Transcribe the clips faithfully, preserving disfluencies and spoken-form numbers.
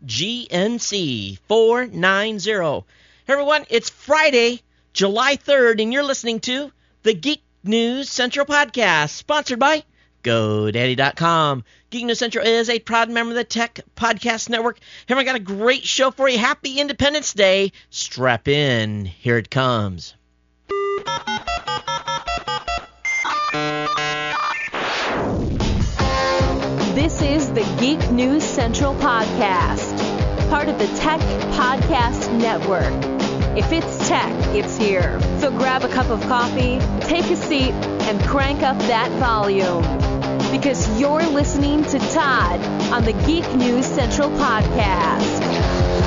G N C four ninety. Hey everyone, it's Friday, July third, and you're listening to the Geek News Central Podcast, sponsored by GoDaddy dot com. Geek News Central is a proud member of the Tech Podcast Network. Here we got a great show for you. Happy Independence Day. Strap in. Here it comes. This is the Geek News Central Podcast, part of the Tech Podcast Network. If it's tech, it's here. So grab a cup of coffee, take a seat, and crank up that volume. Because you're listening to Todd on the Geek News Central Podcast.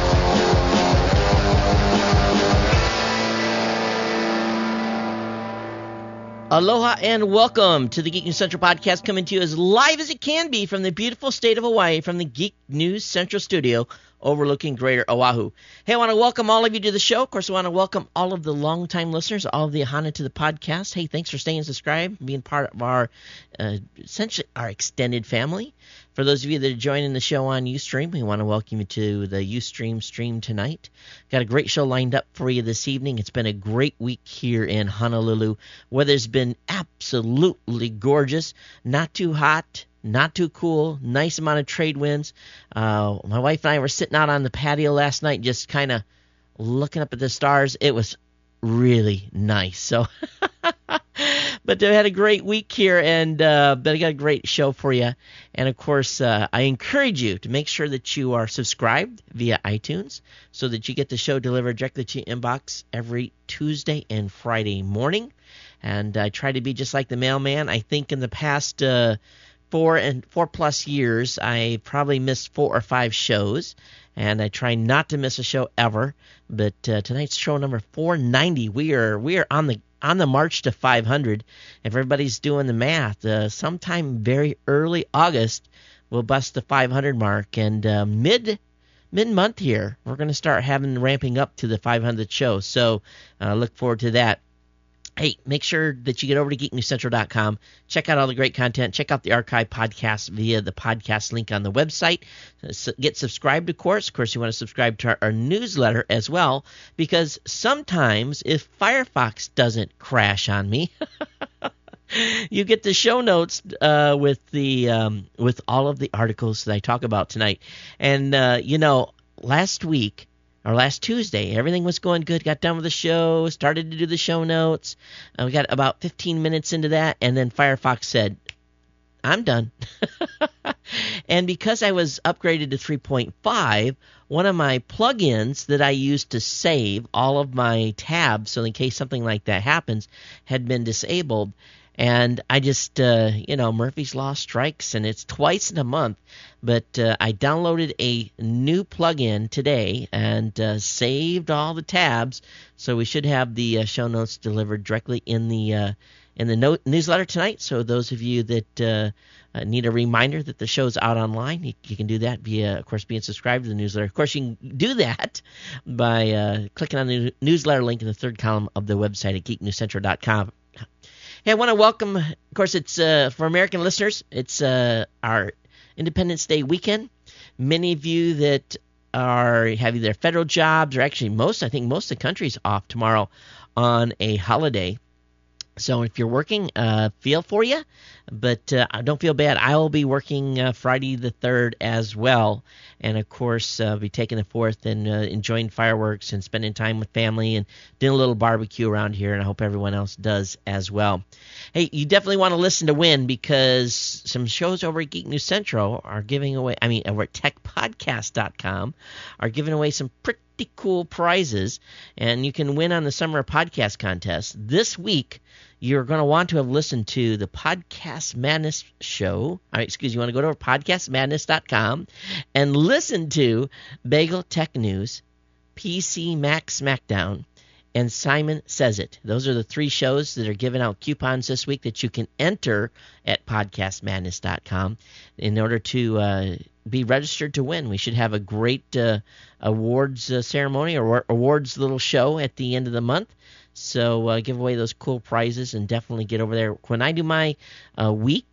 Aloha and welcome to the Geek News Central Podcast, coming to you as live as it can be from the beautiful state of Hawaii, from the Geek News Central studio overlooking Greater Oahu. Hey, I want to welcome all of you to the show. Of course, I want to welcome all of the longtime listeners, all of the Ahana to the podcast. Hey, thanks for staying subscribed, being part of our, uh, essentially, our extended family. For those of you that are joining the show on Ustream, we want to welcome you to the Ustream stream tonight. Got a great show lined up for you this evening. It's been a great week here in Honolulu. Weather's been absolutely gorgeous, not too hot, not too cool, nice amount of trade winds. Uh, my wife and I were sitting out on the patio last night just kind of looking up at the stars. It was really nice. So, but I had a great week here, and uh, but I got a great show for you. And of course, uh, I encourage you to make sure that you are subscribed via iTunes so that you get the show delivered directly to your inbox every Tuesday and Friday morning. And I try to be just like the mailman. I think in the past uh, four and four plus years, I probably missed four or five shows. And I try not to miss a show ever. But uh, tonight's show number four ninety. We are we are on the on the march to five hundred. If everybody's doing the math, uh, sometime very early August, we'll bust the five hundred mark. And uh, mid mid month here, we're going to start having ramping up to the five hundredth show. So uh, look forward to that. Hey, make sure that you get over to geek news central dot com. Check out all the great content. Check out the archive podcasts via the podcast link on the website. So get subscribed, of course. Of course, you want to subscribe to our, our newsletter as well, because sometimes if Firefox doesn't crash on me, you get the show notes uh, with the um, with all of the articles that I talk about tonight. And, uh, you know, last week, Or last Tuesday, everything was going good. Got done with the show, started to do the show notes. Uh, we got about fifteen minutes into that, and then Firefox said, I'm done. And because I was upgraded to three point five, one of my plugins that I used to save all of my tabs, so in case something like that happens, had been disabled. And I just, uh, you know, Murphy's Law strikes, and it's twice in a month. But uh, I downloaded a new plugin today and uh, saved all the tabs, so we should have the uh, show notes delivered directly in the uh, in the note newsletter tonight. So those of you that uh, uh, need a reminder that the show's out online, you, you can do that via, of course, being subscribed to the newsletter. Of course, you can do that by uh, clicking on the newsletter link in the third column of the website at geek news central dot com. Hey, I want to welcome, of course, it's uh, for American listeners, it's uh, our Independence Day weekend. Many of you that are have either federal jobs, or actually most, I think most of the country's off tomorrow on a holiday. So if you're working, uh, feel for you, but uh, don't feel bad. I will be working uh, Friday the third as well, and of course uh, be taking the fourth and uh, enjoying fireworks and spending time with family and doing a little barbecue around here, and I hope everyone else does as well. Hey, you definitely want to listen to win, because some shows over at Geek News Central are giving away, I mean, over at tech podcast dot com are giving away some pretty cool prizes, and you can win on the Summer Podcast Contest. This week, you're going to want to have listened to the Podcast Madness show. All right, excuse me, you want to go to podcast madness dot com and listen to Bagel Tech News, P C Mac Smackdown, and Simon Says It. Those are the three shows that are giving out coupons this week that you can enter at podcast madness dot com in order to uh, be registered to win. We should have a great uh, awards uh, ceremony or awards little show at the end of the month. So uh, give away those cool prizes and definitely get over there. When I do my uh, week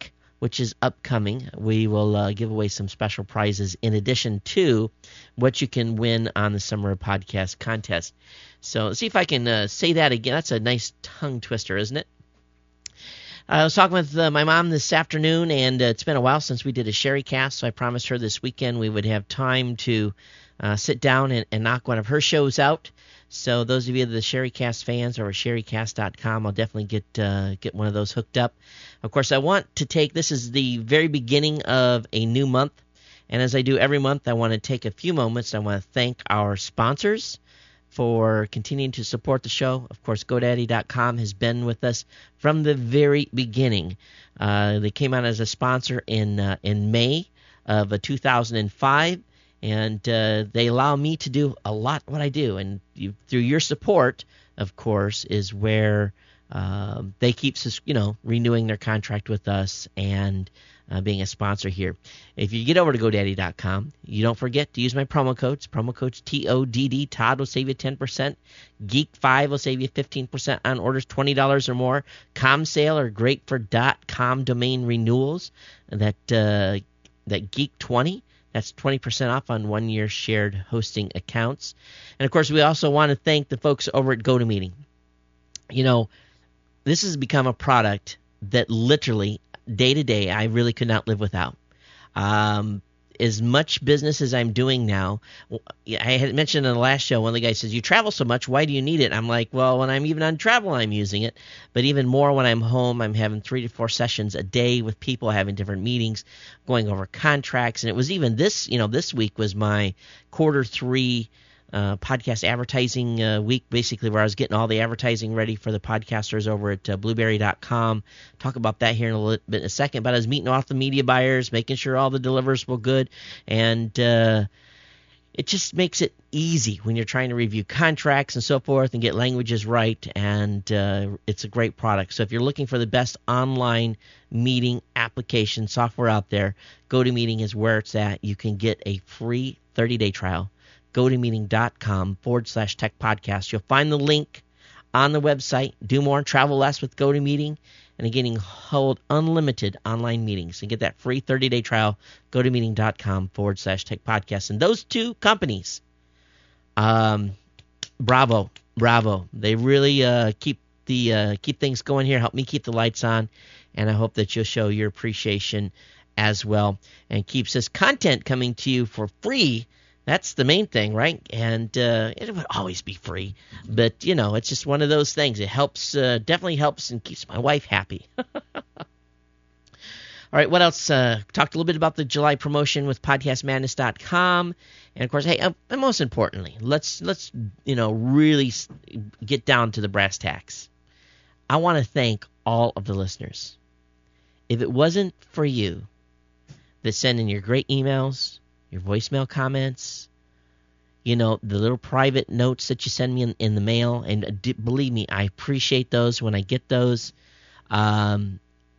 which is upcoming. We will uh, give away some special prizes in addition to what you can win on the Summer Podcast Contest. So let's see if I can uh, say that again. That's a nice tongue twister, isn't it? I was talking with uh, my mom this afternoon, and uh, it's been a while since we did a Sherry Cast, so I promised her this weekend we would have time to uh, sit down and, and knock one of her shows out. So those of you that are the Sherry Cast fans over at sherry cast dot com, I'll definitely get uh, get one of those hooked up. Of course, I want to take – this is the very beginning of a new month, and as I do every month, I want to take a few moments. I want to thank our sponsors for continuing to support the show. Of course, GoDaddy dot com has been with us from the very beginning. Uh, they came out as a sponsor in uh, in May of uh, two thousand five, and uh, they allow me to do a lot what I do. And you, through your support, of course, is where uh, they keep you know renewing their contract with us and Uh, being a sponsor here. If you get over to GoDaddy dot com, you don't forget to use my promo codes. Promo codes T O D D. Todd will save you ten percent. Geek five will save you fifteen percent on orders twenty dollars or more. ComSale are great for .com domain renewals. That uh, that Geek twenty, that's twenty percent off on one-year shared hosting accounts. And, of course, we also want to thank the folks over at GoToMeeting. You know, this has become a product that literally – day to day, I really could not live without. Um, as much business as I'm doing now, I had mentioned in the last show, one of the guys says, you travel so much, why do you need it? I'm like, well, when I'm even on travel, I'm using it. But even more when I'm home, I'm having three to four sessions a day with people, having different meetings, going over contracts. And it was even this, you know, this week was my quarter three Uh, podcast advertising uh, week, basically, where I was getting all the advertising ready for the podcasters over at uh, blueberry dot com. Talk about that here in a little bit in a second. But I was meeting off the media buyers, making sure all the deliverables were good, and uh, it just makes it easy when you're trying to review contracts and so forth and get languages right, and uh, it's a great product. So if you're looking for the best online meeting application software out there, GoToMeeting is where it's at. You can get a free thirty-day trial. GoToMeeting.com forward slash tech podcast. You'll find the link on the website. Do more and travel less with GoToMeeting. And again, you can hold unlimited online meetings and get that free thirty-day trial. GoToMeeting.com forward slash tech podcast. And those two companies, um, bravo, bravo. They really uh, keep the uh, keep things going here. Help me keep the lights on. And I hope that you'll show your appreciation as well. And keeps this content coming to you for free. That's the main thing, right? And uh, it would always be free. But, you know, it's just one of those things. It helps, uh, definitely helps and keeps my wife happy. All right, what else? Uh, talked a little bit about the July promotion with podcast madness dot com. And, of course, hey, uh, and most importantly, let's, let's you know, really get down to the brass tacks. I want to thank all of the listeners. If it wasn't for you that send in your great emails, your voicemail comments, you know, the little private notes that you send me in, in the mail. And d- believe me, I appreciate those when I get those. Um,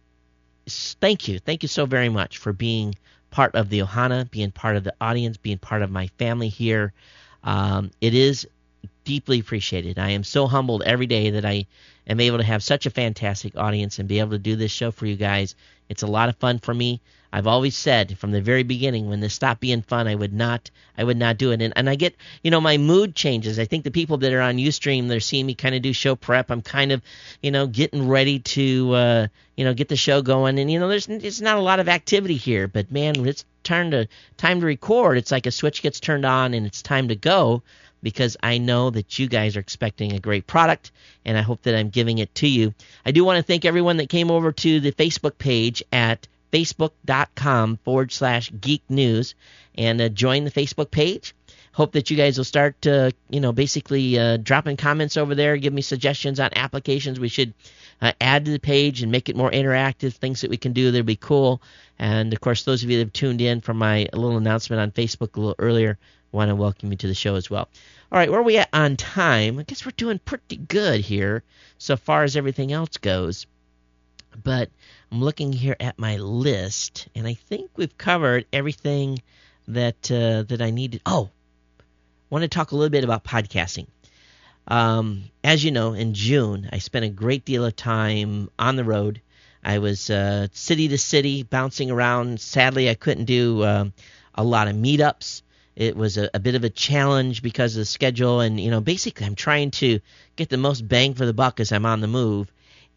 thank you. Thank you so very much for being part of the Ohana, being part of the audience, being part of my family here. Um, it is deeply appreciated. I am so humbled every day that I am able to have such a fantastic audience and be able to do this show for you guys. It's a lot of fun for me. I've always said from the very beginning, when this stopped being fun, I would not, I would not do it. And, and I get, you know, my mood changes. I think the people that are on Ustream, they're seeing me kind of do show prep. I'm kind of, you know, getting ready to, uh, you know, get the show going. And you know, there's, it's not a lot of activity here. But man, when it's turned to time to record, it's like a switch gets turned on and it's time to go. Because I know that you guys are expecting a great product, and I hope that I'm giving it to you. I do want to thank everyone that came over to the Facebook page at facebook.com forward slash geek news and uh, join the Facebook page. Hope that you guys will start, uh, you know, basically uh, dropping comments over there, give me suggestions on applications we should uh, add to the page and make it more interactive, things that we can do that would be cool. And, of course, those of you that have tuned in from my little announcement on Facebook a little earlier, I want to welcome you to the show as well. All right, where are we at on time? I guess we're doing pretty good here so far as everything else goes. But I'm looking here at my list, and I think we've covered everything that uh, that I needed. Oh, I want to talk a little bit about podcasting. Um, as you know, in June, I spent a great deal of time on the road. I was uh, city to city, bouncing around. Sadly, I couldn't do um, a lot of meetups. It was a, a bit of a challenge because of the schedule, and you know, basically, I'm trying to get the most bang for the buck as I'm on the move,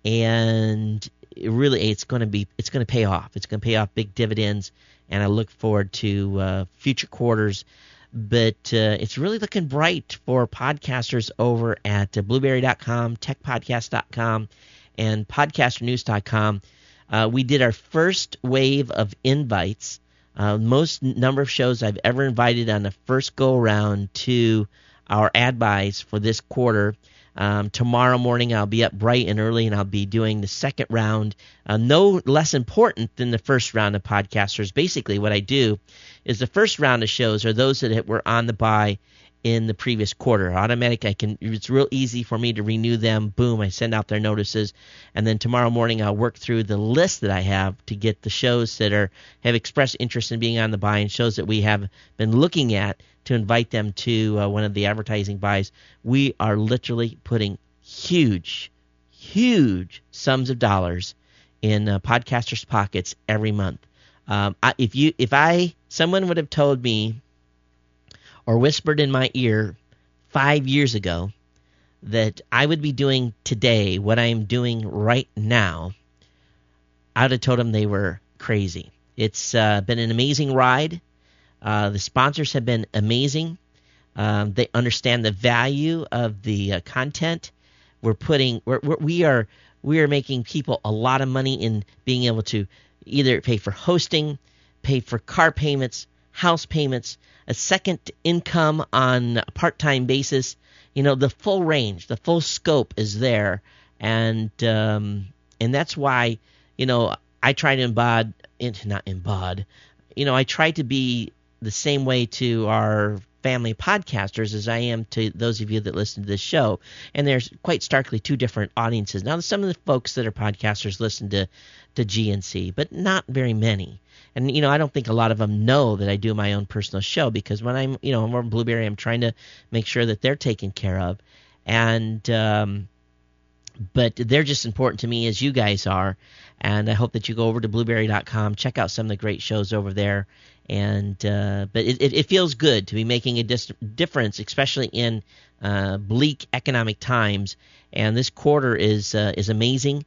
and it really, it's going to be, it's going to pay off. It's going to pay off big dividends, and I look forward to uh, future quarters. But uh, it's really looking bright for podcasters over at uh, blueberry dot com, tech podcast dot com, and podcaster news dot com. Uh, we did our first wave of invites. Uh, most number of shows I've ever invited on the first go-around to our ad buys for this quarter. Um, tomorrow morning I'll be up bright and early, and I'll be doing the second round. Uh, no less important than the first round of podcasters. Basically what I do is the first round of shows are those that were on the buy in the previous quarter. Automatic, I can. It's real easy for me to renew them. Boom, I send out their notices, and then tomorrow morning I'll work through the list that I have to get the shows that are have expressed interest in being on the buy and shows that we have been looking at to invite them to uh, one of the advertising buys. We are literally putting huge, huge sums of dollars in uh, podcasters' pockets every month. Um, I, if you, if I, someone would have told me or whispered in my ear five years ago that I would be doing today what I am doing right now, I would have told them they were crazy. It's uh, been an amazing ride. Uh, the sponsors have been amazing. Um, they understand the value of the uh, content. We're putting, we're, we're, we are, we are making people a lot of money in being able to either pay for hosting, pay for car payments, house payments, a second income on a part-time basis. You know, the full range, the full scope is there, and um, and that's why, you know, I try to embody, not embody, you know, I try to be the same way to our family podcasters as I am to those of you that listen to this show. And there's quite starkly two different audiences. Now, some of the folks that are podcasters listen to, to G N C, but not very many. And, you know, I don't think a lot of them know that I do my own personal show, because when I'm, you know, I'm on Blueberry, I'm trying to make sure that they're taken care of. And, um, but they're just important to me as you guys are. And I hope that you go over to blueberry dot com, check out some of the great shows over there. And uh, but it, it, it feels good to be making a dis- difference, especially in uh, bleak economic times. And this quarter is uh, is amazing.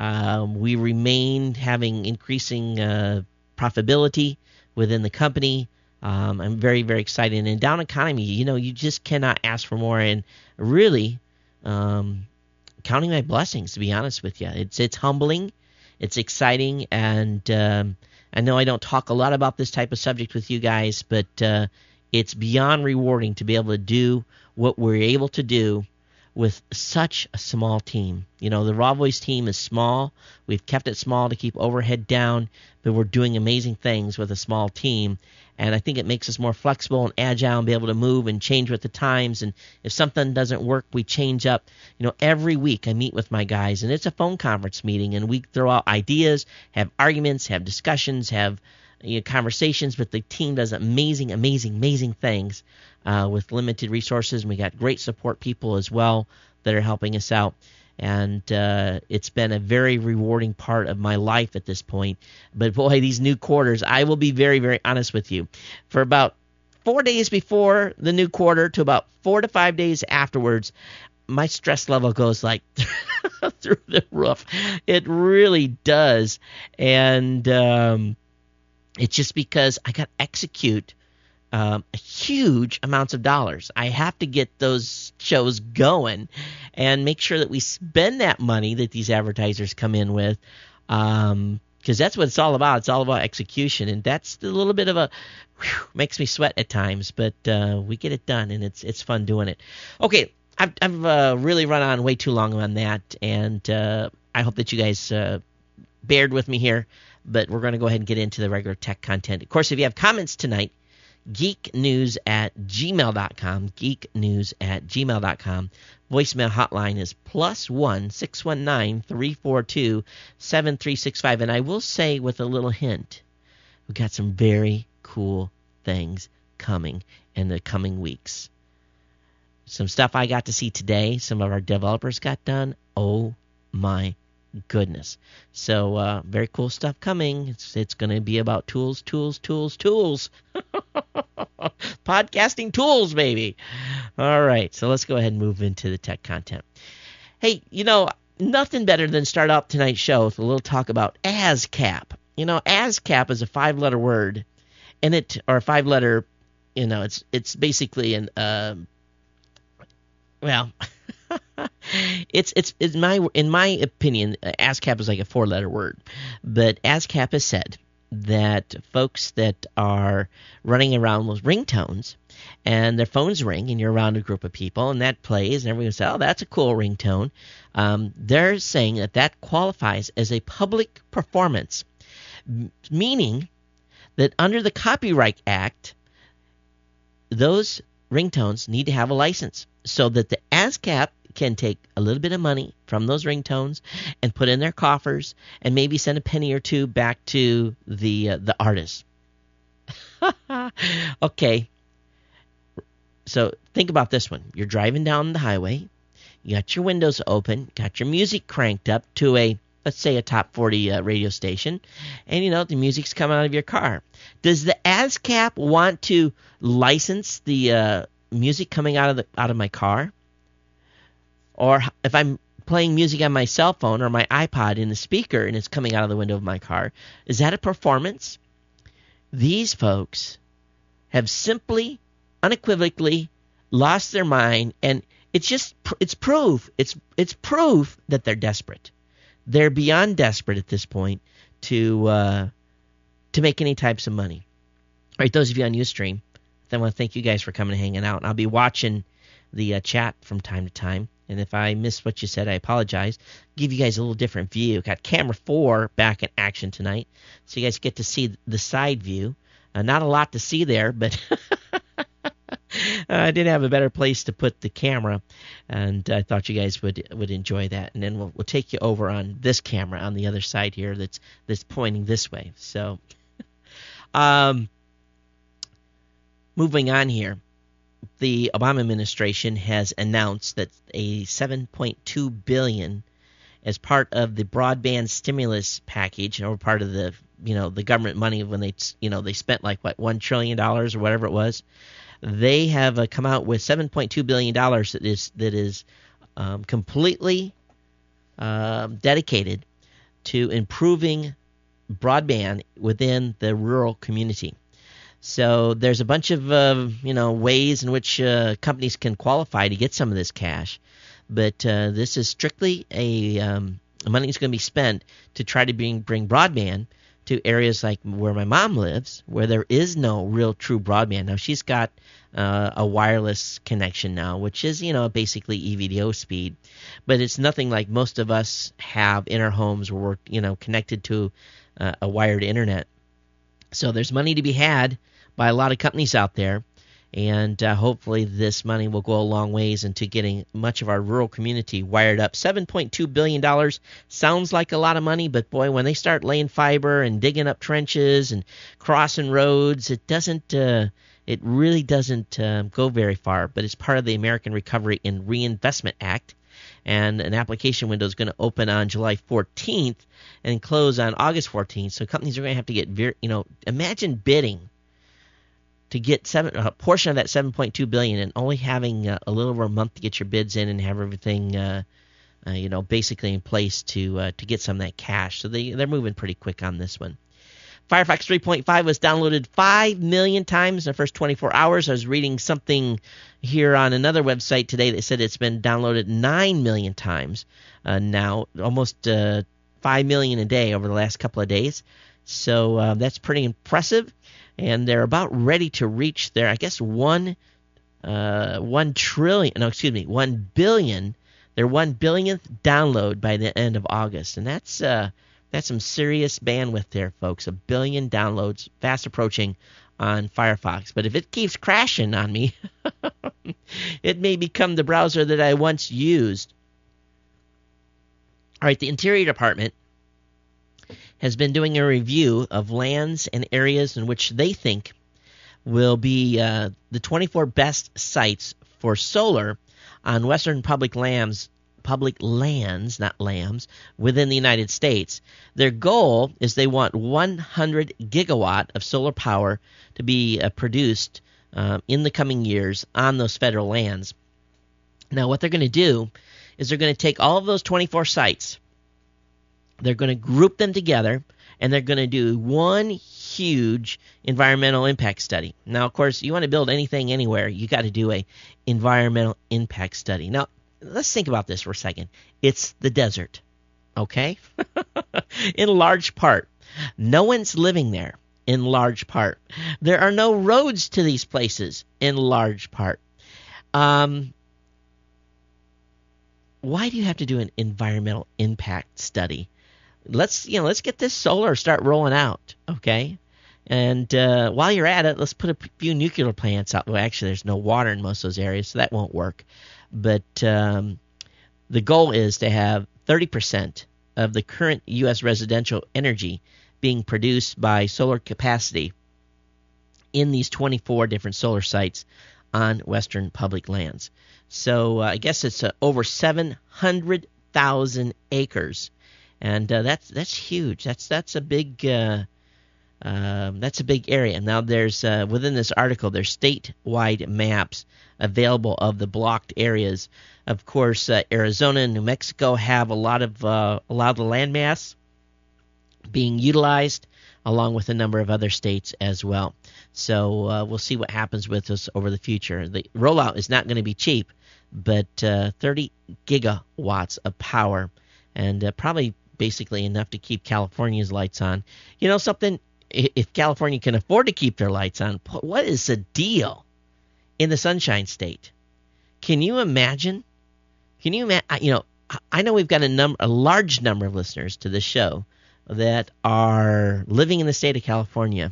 Um, we remain having increasing uh, profitability within the company. Um, I'm very, very excited. And in down economy, you know, you just cannot ask for more. And really, um, counting my blessings, to be honest with you, it's it's humbling, it's exciting, and um, I know I don't talk a lot about this type of subject with you guys, but uh, it's beyond rewarding to be able to do what we're able to do with such a small team. You know, the Raw Voice team is small. We've kept it small to keep overhead down, but we're doing amazing things with a small team. And I think it makes us more flexible and agile and be able to move and change with the times. And if something doesn't work, we change up. You know, every week I meet with my guys, and it's a phone conference meeting, and we throw out ideas, have arguments, have discussions, have you know, conversations, but the team does amazing, amazing, amazing things uh, with limited resources. And we got great support people as well that are helping us out. And uh, it's been a very rewarding part of my life at this point. But boy, these new quarters, I will be very, very honest with you. For about four days before the new quarter to about four to five days afterwards, my stress level goes like through the roof. It really does. And um, it's just because I got to execute Um, huge amounts of dollars. I have to get those shows going and make sure that we spend that money that these advertisers come in with, um, because that's what it's all about. It's all about execution, and that's a little bit of a whew, makes me sweat at times, but uh, we get it done, and it's it's fun doing it. Okay, I've, I've uh, really run on way too long on that, and uh, I hope that you guys uh, bared with me here, but we're going to go ahead and get into the regular tech content. Of course, if you have comments tonight, geeknews at gmail dot com, geeknews at gmail dot com. Voicemail hotline is plus one six one nine three four two seven three six five. And I will say with a little hint, we've got some very cool things coming in the coming weeks. Some stuff I got to see today, some of our developers got done. Oh my goodness. So uh, very cool stuff coming. It's, it's going to be about tools, tools, tools, tools. Podcasting tools, baby. All right, so let's go ahead and move into the tech content. Hey, you know, nothing better than start out tonight's show with a little talk about ASCAP. You know, ASCAP is a five-letter word, and it or a five-letter. You know, it's it's basically an uh, well, it's it's in my in my opinion, ASCAP is like a four-letter word, but ASCAP has said that folks that are running around with ringtones and their phones ring and you're around a group of people and that plays and everyone says, oh, that's a cool ringtone. Um, they're saying that that qualifies as a public performance, m- meaning that under the Copyright Act, those ringtones need to have a license so that the ASCAP can take a little bit of money from those ringtones and put in their coffers and maybe send a penny or two back to the uh, the artist. Okay. So think about this one. You're driving down the highway. You got your windows open, got your music cranked up to a, let's say, a top forty uh, radio station, and, you know, the music's coming out of your car. Does the ASCAP want to license the uh, music coming out of the out of my car? Or if I'm playing music on my cell phone or my iPod in the speaker and it's coming out of the window of my car, is that a performance? These folks have simply, unequivocally lost their mind, and it's just it's proof. It's it's proof that they're desperate. They're beyond desperate at this point to uh, to make any types of money. All right, those of you on Ustream, I want to thank you guys for coming and hanging out. I'll be watching the uh, chat from time to time. And if I missed what you said, I apologize. Give you guys a little different view. Got camera four back in action tonight, so you guys get to see the side view. Uh, not a lot to see there, but I did have a better place to put the camera, and I thought you guys would would enjoy that. And then we'll we'll take you over on this camera on the other side here that's that's pointing this way. So, um, moving on here. The Obama administration has announced that a seven point two billion dollars as part of the broadband stimulus package, or part of the you know the government money when they you know they spent like what one trillion dollars or whatever it was, they have uh, come out with seven point two billion dollars that is that is um, completely um, dedicated to improving broadband within the rural community. So there's a bunch of uh, you know ways in which uh, companies can qualify to get some of this cash, but uh, this is strictly a um, money that's going to be spent to try to bring bring broadband to areas like where my mom lives, where there is no real true broadband. Now she's got uh, a wireless connection now, which is you know basically E V D O speed, but it's nothing like most of us have in our homes where we're you know connected to uh, a wired internet. So there's money to be had by a lot of companies out there, and uh, hopefully this money will go a long ways into getting much of our rural community wired up. seven point two billion dollars sounds like a lot of money, but boy, when they start laying fiber and digging up trenches and crossing roads, it doesn't uh, it really doesn't uh, go very far. But it's part of the American Recovery and Reinvestment Act, and an application window is going to open on July fourteenth and close on August fourteenth. So companies are going to have to get, very, you know, imagine bidding to get seven, a portion of that seven point two billion dollars and only having uh, a little over a month to get your bids in and have everything, uh, uh, you know, basically in place to uh, to get some of that cash. So they they're moving pretty quick on this one. Firefox three point five was downloaded five million times in the first twenty-four hours. I was reading something here on another website today that said it's been downloaded nine million times uh, now, almost uh, five million a day over the last couple of days. So uh, that's pretty impressive. And they're about ready to reach their, I guess, one, uh, one trillion, no, excuse me, one billion, their one billionth download by the end of August. And that's uh, that's some serious bandwidth there, folks. A billion downloads, fast approaching on Firefox. But if it keeps crashing on me, it may become the browser that I once used. All right, the Interior Department has been doing a review of lands and areas in which they think will be uh, the twenty-four best sites for solar on Western public lands public lands, not lambs, within the United States. Their goal is they want one hundred gigawatt of solar power to be uh, produced uh, in the coming years on those federal lands. Now, what they're going to do is they're going to take all of those twenty-four sites, they're going to group them together, and they're going to do one huge environmental impact study. Now, of course, you want to build anything anywhere, you got to do a environmental impact study. Now, let's think about this for a second. It's the desert, okay? In large part. No one's living there, in large part. There are no roads to these places, in large part. Um, why do you have to do an environmental impact study? Let's you know, let's get this solar start rolling out, okay? And uh, while you're at it, let's put a few nuclear plants out. Well, actually, there's no water in most of those areas, so that won't work. But um, the goal is to have thirty percent of the current U S residential energy being produced by solar capacity in these twenty-four different solar sites on Western public lands. So uh, I guess it's uh, over seven hundred thousand acres. And uh, that's that's huge. That's that's a big uh, uh, that's a big area. Now there's uh, within this article there's statewide maps available of the blocked areas. Of course, uh, Arizona and New Mexico have a lot of uh, a lot of the landmass being utilized, along with a number of other states as well. So uh, we'll see what happens with this over the future. The rollout is not going to be cheap, but uh, thirty gigawatts of power, and uh, probably basically enough to keep California's lights on. You know something? If California can afford to keep their lights on, what is the deal in the Sunshine State? Can you imagine? Can you imagine? You know, I know we've got a number, a large number of listeners to this show that are living in the state of California.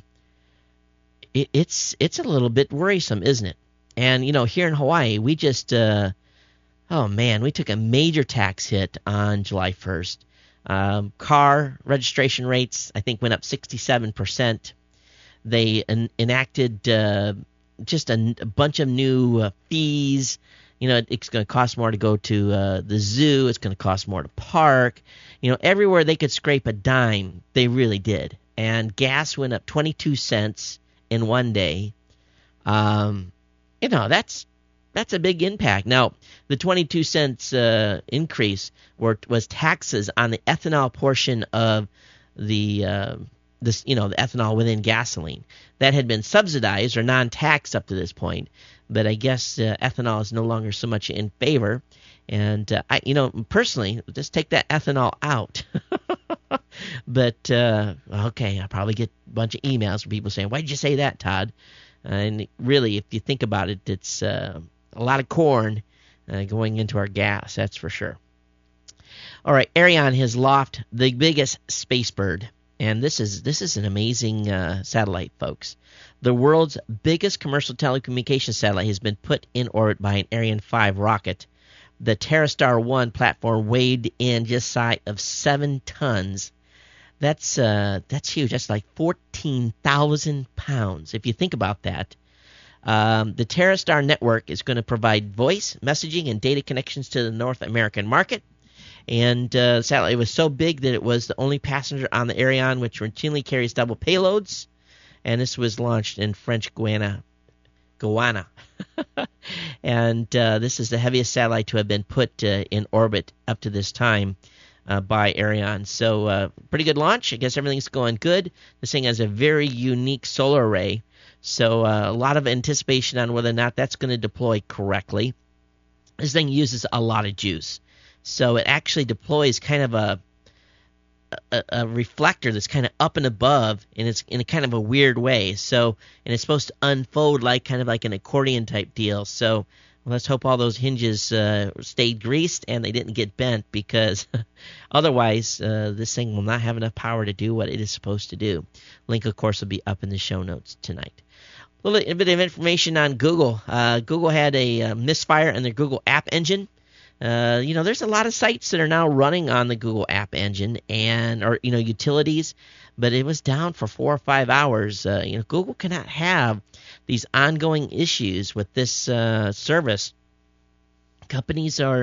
It, it's it's a little bit worrisome, isn't it? And you know, here in Hawaii, we just, uh, oh man, we took a major tax hit on July first. Um, car registration rates, I think, went up sixty-seven percent. They en- enacted uh, just a, a bunch of new uh, fees. You know, it's going to cost more to go to uh, the zoo. It's going to cost more to park. You know, everywhere they could scrape a dime, they really did. And gas went up twenty-two cents in one day. Um, you know, that's that's a big impact. Now, the twenty-two cents uh, increase were, was taxes on the ethanol portion of the uh, this, you know, the ethanol within gasoline that had been subsidized or non-taxed up to this point. But I guess uh, ethanol is no longer so much in favor. And uh, I, you know, personally, just take that ethanol out. But uh, okay, I'll probably get a bunch of emails from people saying, "Why did you say that, Todd?" And really, if you think about it, it's uh, a lot of corn uh, going into our gas, that's for sure. All right, Ariane has launched the biggest space bird, and this is this is an amazing uh, satellite, folks. The world's biggest commercial telecommunications satellite has been put in orbit by an Ariane five rocket. The TerraStar one platform weighed in just shy of seven tons. That's uh, that's huge. That's like fourteen thousand pounds. If you think about that, um, the TerraStar network is going to provide voice, messaging, and data connections to the North American market. And uh, the satellite was so big that it was the only passenger on the Ariane, which routinely carries double payloads. And this was launched in French Guiana. Guyana. And uh, this is the heaviest satellite to have been put uh, in orbit up to this time uh, by Ariane. So uh, pretty good launch. I guess everything's going good. This thing has a very unique solar array. So uh, a lot of anticipation on whether or not that's going to deploy correctly. This thing uses a lot of juice. So it actually deploys kind of a A, a reflector that's kind of up and above, and it's in a kind of a weird way. So, and it's supposed to unfold like kind of like an accordion type deal. So, well, let's hope all those hinges uh, stayed greased and they didn't get bent, because otherwise uh, this thing will not have enough power to do what it is supposed to do. Link, of course, will be up in the show notes tonight. A little bit of information on Google. Uh, Google had a uh, misfire in their Google App Engine. Uh, you know, there's a lot of sites that are now running on the Google App Engine and, or, you know, utilities, but it was down for four or five hours. Uh, you know, Google cannot have these ongoing issues with this uh, service. Companies are,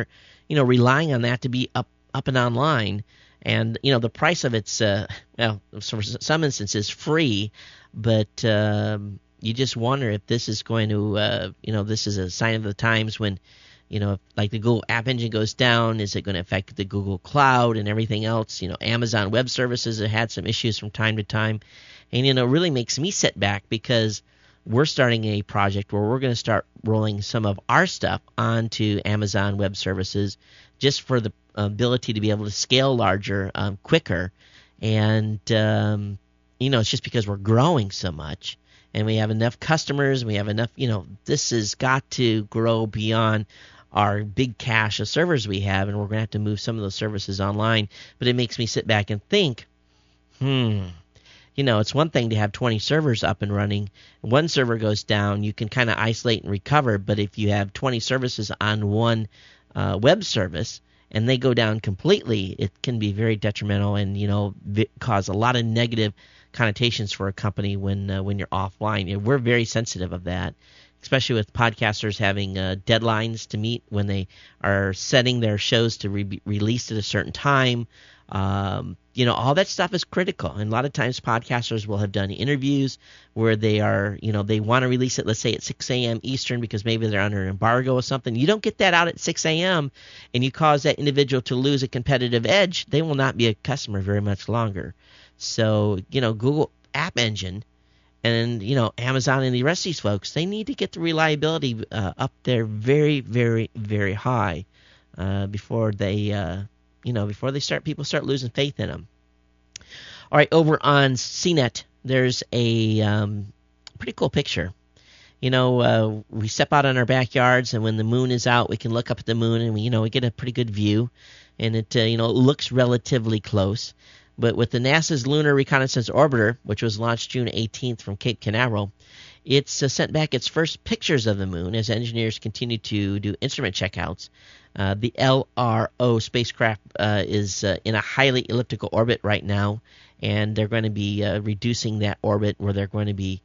you know, relying on that to be up up and online. And, you know, the price of it's, uh, well, for some instances, free, but um, you just wonder if this is going to, uh, you know, this is a sign of the times when, you know, if, like the Google App Engine goes down, is it going to affect the Google Cloud and everything else? You know, Amazon Web Services have had some issues from time to time. And, you know, it really makes me sit back because we're starting a project where we're going to start rolling some of our stuff onto Amazon Web Services just for the ability to be able to scale larger, um, quicker. And, um, you know, it's just because we're growing so much and we have enough customers, we have enough, you know, this has got to grow beyond our big cache of servers we have, and we're going to have to move some of those services online. But it makes me sit back and think, hmm, you know, it's one thing to have twenty servers up and running. One server goes down, you can kind of isolate and recover. But if you have twenty services on one uh, web service and they go down completely, it can be very detrimental and, you know, v- cause a lot of negative connotations for a company when uh, when you're offline. And we're very sensitive of that, especially with podcasters having uh, deadlines to meet when they are setting their shows to re- be released at a certain time. Um, you know, all that stuff is critical. And a lot of times podcasters will have done interviews where they are, you know, they want to release it, let's say at six a.m. Eastern because maybe they're under an embargo or something. You don't get that out at six a.m. and you cause that individual to lose a competitive edge, they will not be a customer very much longer. So, you know, Google App Engine and, you know, Amazon and the rest of these folks, they need to get the reliability uh, up there very, very, very high uh, before they, uh, you know, before they start, people start losing faith in them. All right, over on C net, there's a um, pretty cool picture. You know, uh, we step out on our backyards, and when the moon is out, we can look up at the moon, and we, you know, we get a pretty good view, and it, uh, you know, looks relatively close. But with the NASA's Lunar Reconnaissance Orbiter, which was launched June eighteenth from Cape Canaveral, it's uh, sent back its first pictures of the moon as engineers continue to do instrument checkouts. Uh, the L R O spacecraft uh, is uh, in a highly elliptical orbit right now, and they're going to be uh, reducing that orbit where they're going to be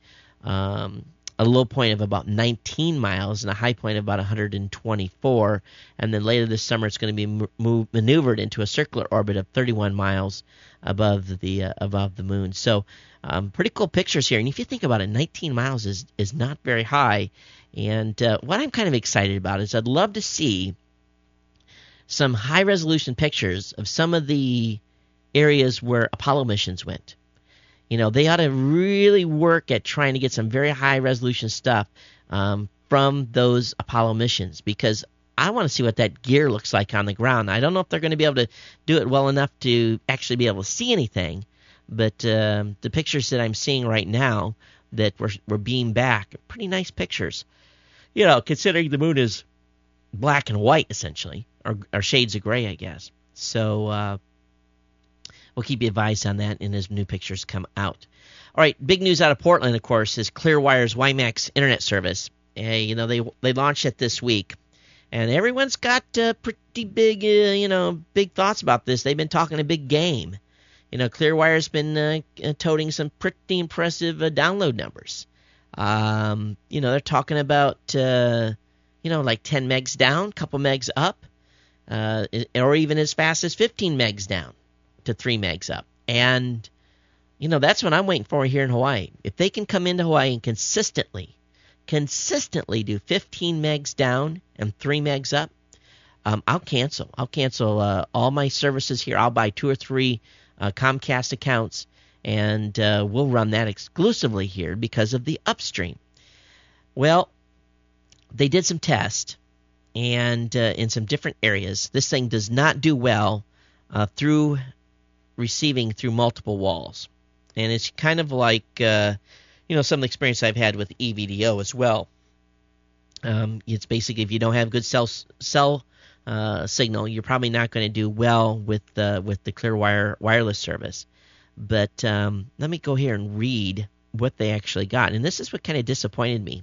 um, a low point of about nineteen miles and a high point of about one hundred twenty-four. And then later this summer, it's going to be move, maneuvered into a circular orbit of thirty-one miles above the uh, above the moon. So um, pretty cool pictures here. And if you think about it, nineteen miles is, is not very high. And uh, what I'm kind of excited about is I'd love to see some high-resolution pictures of some of the areas where Apollo missions went. You know, they ought to really work at trying to get some very high-resolution stuff um, from those Apollo missions, because I want to see what that gear looks like on the ground. I don't know if they're going to be able to do it well enough to actually be able to see anything, but um, the pictures that I'm seeing right now that were, were beamed back are pretty nice pictures. You know, considering the moon is black and white, essentially, or, or shades of gray, I guess. So uh, we'll keep you advised on that and as new pictures come out. All right, big news out of Portland, of course, is Clearwire's WiMAX internet service. Uh, you know, they they launched it this week, and everyone's got uh, pretty big, uh, you know, big thoughts about this. They've been talking a big game. You know, Clearwire's been uh, toting some pretty impressive uh, download numbers. Um, you know, they're talking about, uh, you know, like ten megs down, couple megs up, uh, or even as fast as fifteen megs down to three megs up. And, you know, that's what I'm waiting for here in Hawaii. If they can come into Hawaii and consistently, consistently do fifteen megs down and three megs up, um, I'll cancel. I'll cancel uh, all my services here. I'll buy two or three uh, Comcast accounts, and uh, we'll run that exclusively here because of the upstream. Well, they did some tests, and uh, in some different areas, this thing does not do well uh, through receiving through multiple walls. And it's kind of like, uh, you know, some of the experience I've had with E V D O as well. Um, it's basically if you don't have good cell cell uh, signal, you're probably not going to do well with the with the Clearwire wireless service. But um, let me go here and read what they actually got. And this is what kind of disappointed me.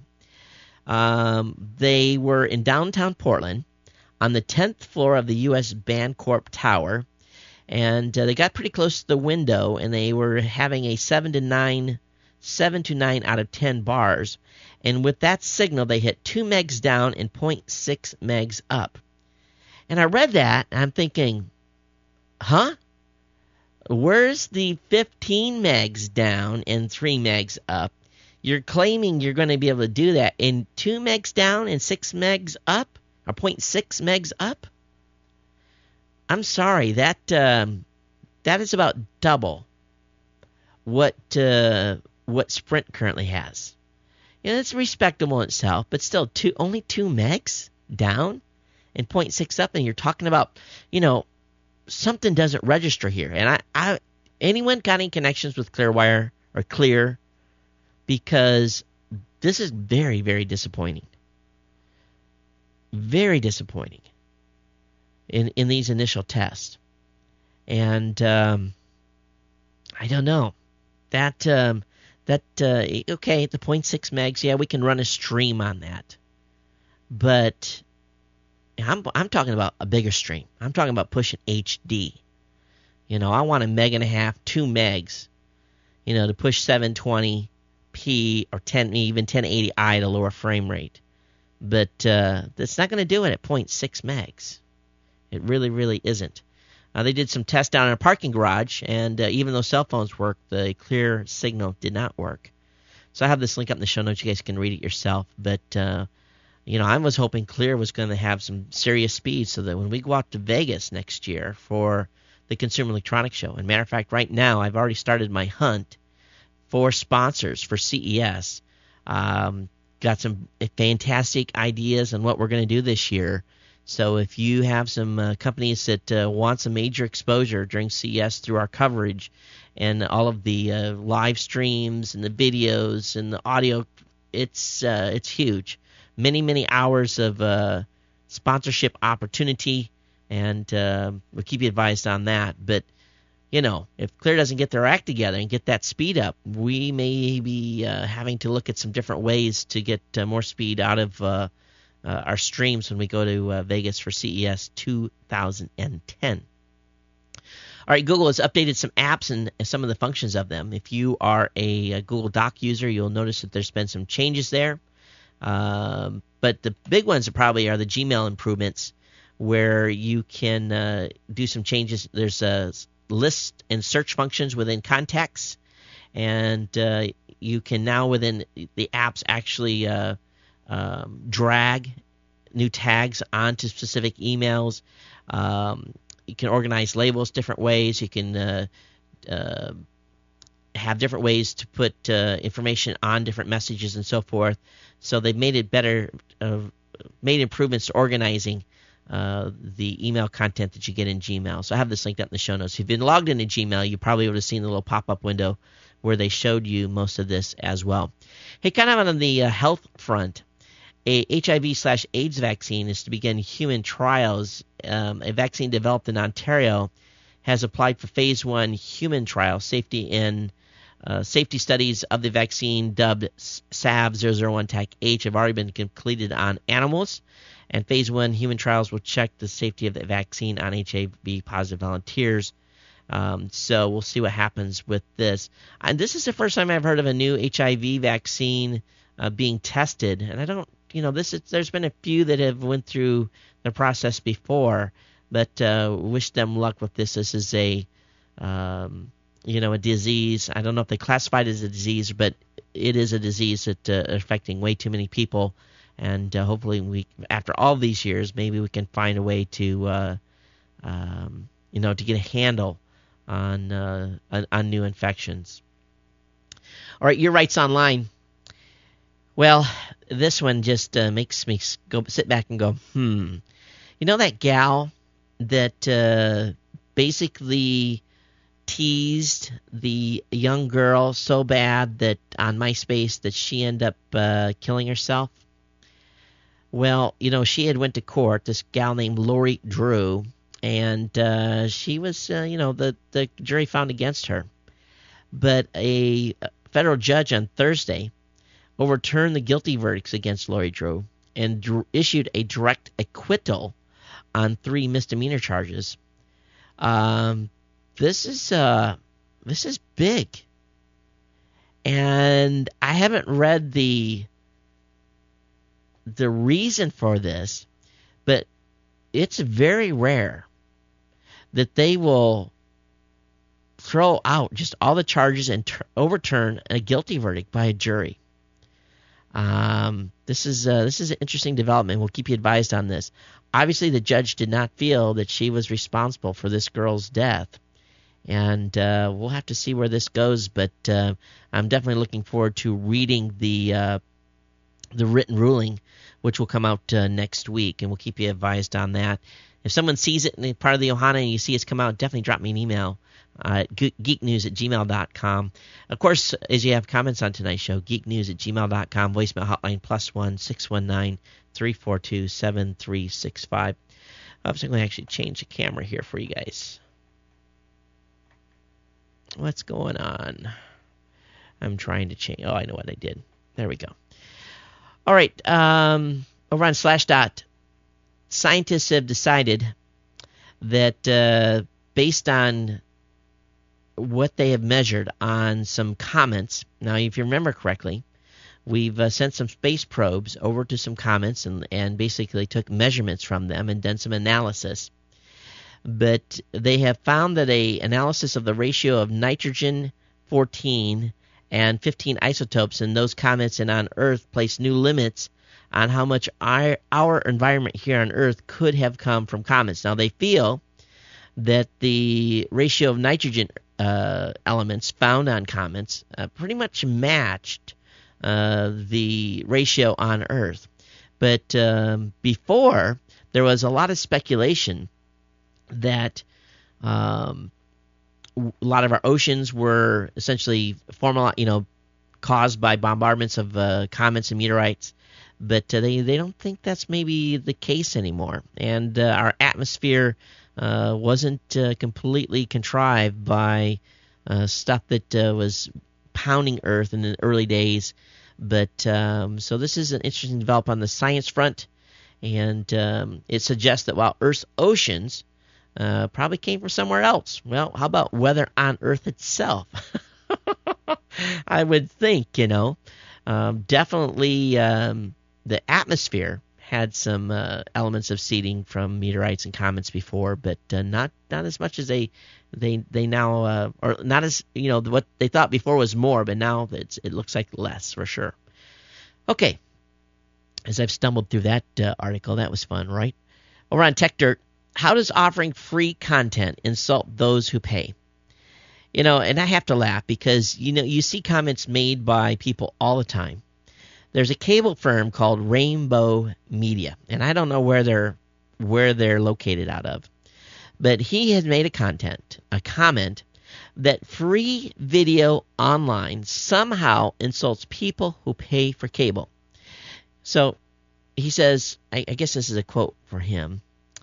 Um, they were in downtown Portland on the tenth floor of the U S Bancorp Tower, and uh, they got pretty close to the window, and they were having a seven to nine, seven to nine out of ten bars. And with that signal, they hit two megs down and zero point six megs up. And I read that, and I'm thinking, huh? Where's the fifteen megs down and three megs up? You're claiming you're going to be able to do that in two megs down and six megs up, or zero point six megs up? I'm sorry, that um, that is about double what uh, what Sprint currently has. You know, it's respectable in itself, but still, two only two megs down and zero point six up, and you're talking about, you know, something doesn't register here. And I, I anyone got any connections with Clearwire or Clear? Because this is very, very disappointing. Very disappointing in, in these initial tests. And um, I don't know. That, um, that uh, okay, the zero point six megs, yeah, we can run a stream on that. But I'm, I'm talking about a bigger stream. I'm talking about pushing H D. You know, I want a meg and a half, two megs, you know, to push seven twenty p or ten, even ten eighty i at a lower frame rate. But uh, that's not going to do it at zero point six megs. It really, really isn't. Uh, they did some tests down in a parking garage, and uh, even though cell phones work, the Clear signal did not work. So I have this link up in the show notes. You guys can read it yourself. But, uh, you know, I was hoping Clear was going to have some serious speed so that when we go out to Vegas next year for the Consumer Electronics Show, and matter of fact, right now I've already started my hunt for sponsors for C E S. Um, got some fantastic ideas on what we're going to do this year. So if you have some uh, companies that uh, want some major exposure during C E S through our coverage and all of the uh, live streams and the videos and the audio, it's uh, it's huge. Many, many hours of uh, sponsorship opportunity, and uh, we'll keep you advised on that. But you know, if Clear doesn't get their act together and get that speed up, we may be uh, having to look at some different ways to get uh, more speed out of uh, uh, our streams when we go to uh, Vegas for C E S two thousand ten. All right, Google has updated some apps and some of the functions of them. If you are a, a Google Doc user, you'll notice that there's been some changes there. Um, but the big ones are probably are the Gmail improvements, where you can uh, do some changes. There's a list and search functions within contacts, and uh, you can now within the apps actually uh, um, drag new tags onto specific emails. Um, you can organize labels different ways. You can uh, uh, have different ways to put uh, information on different messages and so forth. So they've made it better, uh, made improvements to organizing Uh, the email content that you get in Gmail. So I have this linked up in the show notes. If you've been logged into Gmail, you probably would have seen the little pop-up window where they showed you most of this as well. Hey, kind of on the uh, health front, a H I V slash AIDS vaccine is to begin human trials. Um, a vaccine developed in Ontario has applied for phase one human trial. Safety in uh, safety studies of the vaccine dubbed S A V zero zero one T A C H have already been completed on animals. And phase one human trials will check the safety of the vaccine on H I V-positive volunteers. Um, so we'll see what happens with this. And this is the first time I've heard of a new H I V vaccine uh, being tested. And I don't, you know, this is, there's been a few that have went through the process before, but uh, wish them luck with this. This is a, um, you know, a disease. I don't know if they classify it as a disease, but it is a disease that uh, affecting way too many people. And uh, hopefully, we, after all these years, maybe we can find a way to, uh, um, you know, to get a handle on, uh, on on new infections. All right, your rights online. Well, this one just uh, makes me go sit back and go, hmm. You know that gal that uh, basically teased the young girl so bad that on MySpace that she ended up uh, killing herself? Well, you know, she had went to court, this gal named Lori Drew, and uh, she was, uh, you know, the, the jury found against her. But a federal judge on Thursday overturned the guilty verdicts against Lori Drew and dr- issued a direct acquittal on three misdemeanor charges. Um, this is uh, this is big. And I haven't read the... the reason for this, but it's very rare that they will throw out just all the charges and ter- overturn a guilty verdict by a jury. Um, this is uh, this is an interesting development. We'll keep you advised on this. Obviously, the judge did not feel that she was responsible for this girl's death, and uh, we'll have to see where this goes. But uh, I'm definitely looking forward to reading the uh, the written ruling, which will come out uh, next week, and we'll keep you advised on that. If someone sees it in part of the Ohana and you see it's come out, definitely drop me an email. Uh, geeknews at gmail dot com. Of course, as you have comments on tonight's show, geeknews at gmail dot com, voicemail hotline plus one six one nine three four two seven three six five. I'm going to actually change the camera here for you guys. What's going on? I'm trying to change. Oh, I know what I did. There we go. All right. Um, over on Slashdot, scientists have decided that uh, based on what they have measured on some comets. Now, if you remember correctly, we've uh, sent some space probes over to some comets and, and basically took measurements from them and done some analysis. But they have found that a analysis of the ratio of nitrogen fourteen and fifteen isotopes in those comets and on Earth place new limits on how much our, our environment here on Earth could have come from comets. Now, they feel that the ratio of nitrogen Uh, elements found on comets uh, pretty much matched uh, the ratio on Earth. But um, before, there was a lot of speculation that um, a lot of our oceans were essentially formal, you know, caused by bombardments of uh, comets and meteorites. But uh, they, they don't think that's maybe the case anymore. And uh, our atmosphere Uh, wasn't uh, completely contrived by uh, stuff that uh, was pounding Earth in the early days. But um, so this is an interesting development on the science front, and um, it suggests that while Earth's oceans uh, probably came from somewhere else, well, how about weather on Earth itself? I would think, you know, um, definitely um, the atmosphere had some uh, elements of seeding from meteorites and comets before, but uh, not not as much as they they they now uh, or not as you know what they thought before was more, but now it's it looks like less for sure. Okay, as I've stumbled through that uh, article, that was fun, right? Over on Tech Dirt, how does offering free content insult those who pay? You know, and I have to laugh because you know you see comments made by people all the time. There's a cable firm called Rainbow Media, and I don't know where they're where they're located out of. But he has made a content, a comment that free video online somehow insults people who pay for cable. So he says, I, I guess this is a quote for him.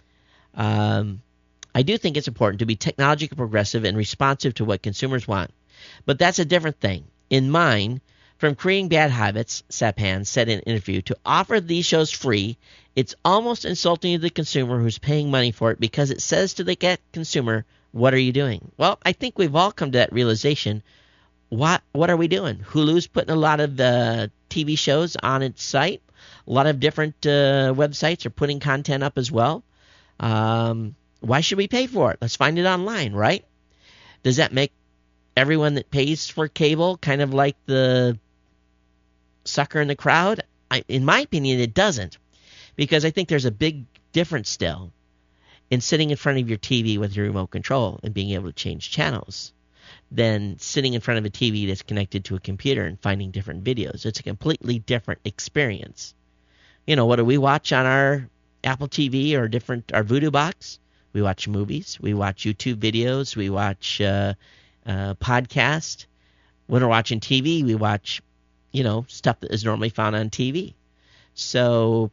Um, I do think it's important to be technologically progressive and responsive to what consumers want, but that's a different thing. In mine, from creating bad habits, Sapan said in an interview, to offer these shows free, it's almost insulting to the consumer who's paying money for it because it says to the consumer, what are you doing? Well, I think we've all come to that realization. What what are we doing? Hulu's putting a lot of uh, T V shows on its site. A lot of different uh, websites are putting content up as well. Um, why should we pay for it? Let's find it online, right? Does that make everyone that pays for cable kind of like the sucker in the crowd? I, in my opinion, it doesn't, because I think there's a big difference still in sitting in front of your T V with your remote control and being able to change channels than sitting in front of a T V that's connected to a computer and finding different videos. It's a completely different experience. You know, what do we watch on our Apple T V or different our Vudu box? We watch movies. We watch YouTube videos. We watch uh, uh, podcasts. When we're watching T V, we watch, you know, stuff that is normally found on T V. So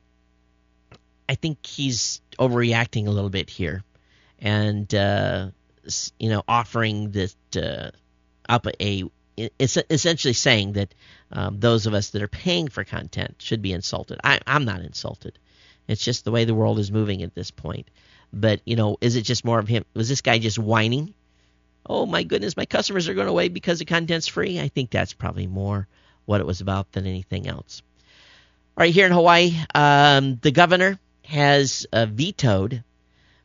I think he's overreacting a little bit here, and uh, you know, offering this uh, up a, it's essentially saying that um, those of us that are paying for content should be insulted. I, I'm not insulted. It's just the way the world is moving at this point. But you know, is it just more of him? Was this guy just whining? Oh my goodness, my customers are going away because the content's free. I think that's probably more what it was about than anything else. All right, here in Hawaii, um, the governor has uh, vetoed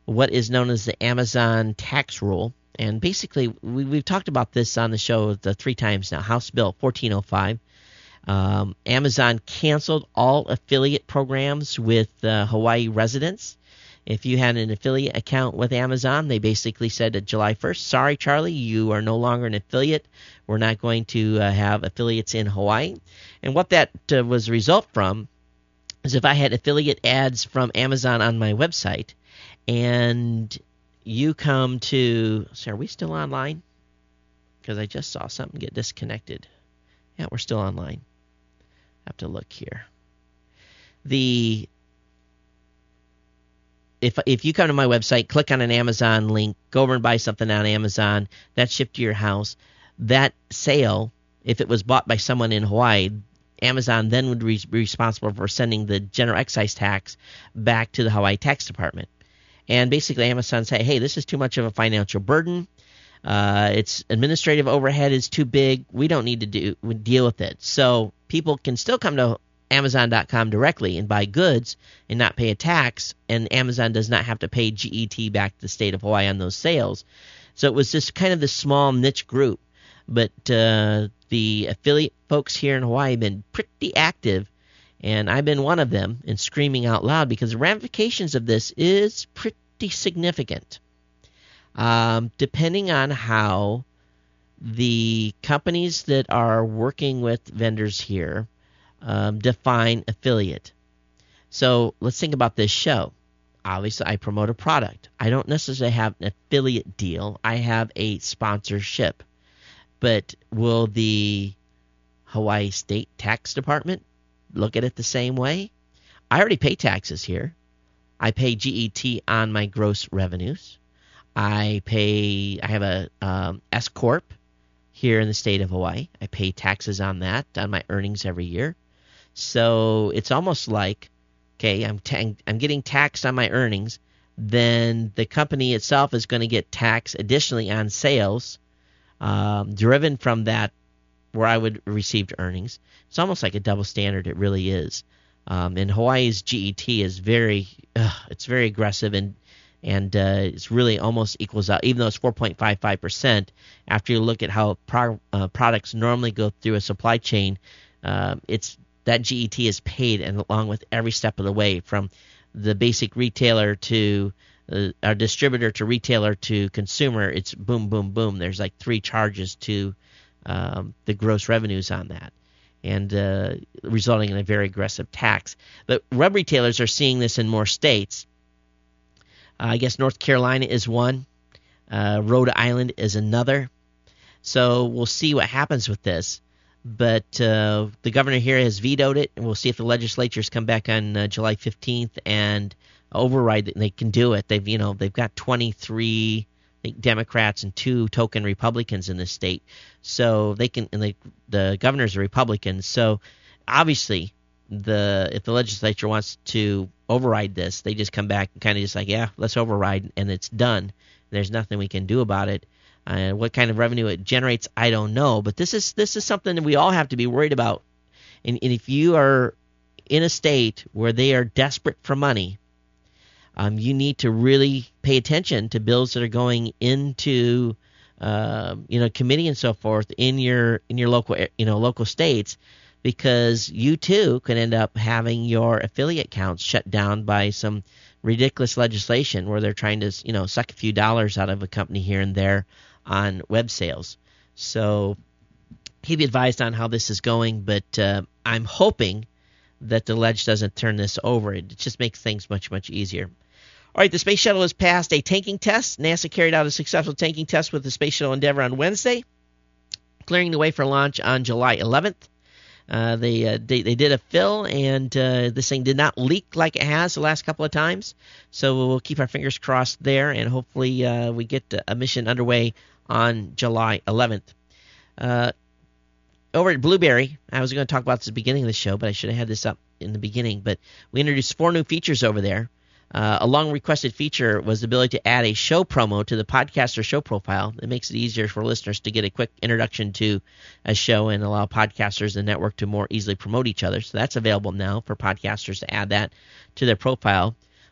what is known as the Amazon tax rule. And basically, we, we've talked about this on the show the three times now. House Bill fourteen oh five. Um, Amazon canceled all affiliate programs with uh, Hawaii residents. If you had an affiliate account with Amazon, they basically said that July first, sorry, Charlie, you are no longer an affiliate. We're not going to uh, have affiliates in Hawaii. And what that uh, was a result from is if I had affiliate ads from Amazon on my website and you come to, so are we still online? Because I just saw something get disconnected. Yeah, we're still online. I have to look here. The if if you come to my website, click on an Amazon link, go over and buy something on Amazon, that's shipped to your house. That sale, if it was bought by someone in Hawaii, Amazon then would be responsible for sending the general excise tax back to the Hawaii Tax Department. And basically Amazon say, hey, this is too much of a financial burden. Uh, its administrative overhead is too big. We don't need to do deal with it. So people can still come to Amazon dot com directly and buy goods and not pay a tax, and Amazon does not have to pay G E T back to the state of Hawaii on those sales. So it was just kind of this small niche group. But uh, the affiliate folks here in Hawaii have been pretty active, and I've been one of them in screaming out loud because the ramifications of this is pretty significant. Um, depending on how the companies that are working with vendors here um, define affiliate. So let's think about this show. Obviously, I promote a product. I don't necessarily have an affiliate deal. I have a sponsorship. But will the Hawaii State Tax Department look at it the same way? I already pay taxes here. I pay G E T on my gross revenues. I pay. I have a um, S corp here in the state of Hawaii. I pay taxes on that, on my earnings every year. So it's almost like, okay, I'm ta- I'm getting taxed on my earnings. Then the company itself is going to get taxed additionally on sales, um, driven from that where I would received earnings. It's almost like a double standard. It really is. Um, and Hawaii's G E T is very, uh, it's very aggressive and. And uh, it's really almost equals out, even though it's four point five five percent. After you look at how pro, uh, products normally go through a supply chain, uh, it's that G E T is paid, and along with every step of the way, from the basic retailer to uh, our distributor to retailer to consumer, it's boom, boom, boom. There's like three charges to um, the gross revenues on that, and uh, resulting in a very aggressive tax. But web retailers are seeing this in more states. Uh, I guess North Carolina is one. Uh, Rhode Island is another. So we'll see what happens with this. But uh, the governor here has vetoed it, and we'll see if the legislatures come back on uh, July fifteenth and override it. And they can do it. They've, you know, they've got twenty-three I think, Democrats and two token Republicans in this state. So they can, and they, the governor's a Republican. So obviously, the if the legislature wants to override this, they just come back and kind of just like, yeah, let's override, and it's done. There's nothing we can do about it. Uh, what kind of revenue it generates, I don't know. But this is this is something that we all have to be worried about. And, and if you are in a state where they are desperate for money, um, you need to really pay attention to bills that are going into uh, you know committee and so forth in your in your local you know local states. Because you, too, could end up having your affiliate accounts shut down by some ridiculous legislation where they're trying to, you know, suck a few dollars out of a company here and there on web sales. So keep advised on how this is going, but uh, I'm hoping that the ledge doesn't turn this over. It just makes things much, much easier. All right, the Space Shuttle has passed a tanking test. NASA carried out a successful tanking test with the Space Shuttle Endeavour on Wednesday, clearing the way for launch on July eleventh. Uh, they, uh, they they did a fill, and uh, this thing did not leak like it has the last couple of times. So we'll keep our fingers crossed there, and hopefully uh, we get a mission underway on July eleventh. Uh, over at Blueberry, I was going to talk about this at the beginning of the show, but I should have had this up in the beginning. But we introduced four new features over there. Uh, a long requested feature was the ability to add a show promo to the podcaster show profile. It makes it easier for listeners to get a quick introduction to a show and allow podcasters and the network to more easily promote each other. So that's available now for podcasters to add that to their profile.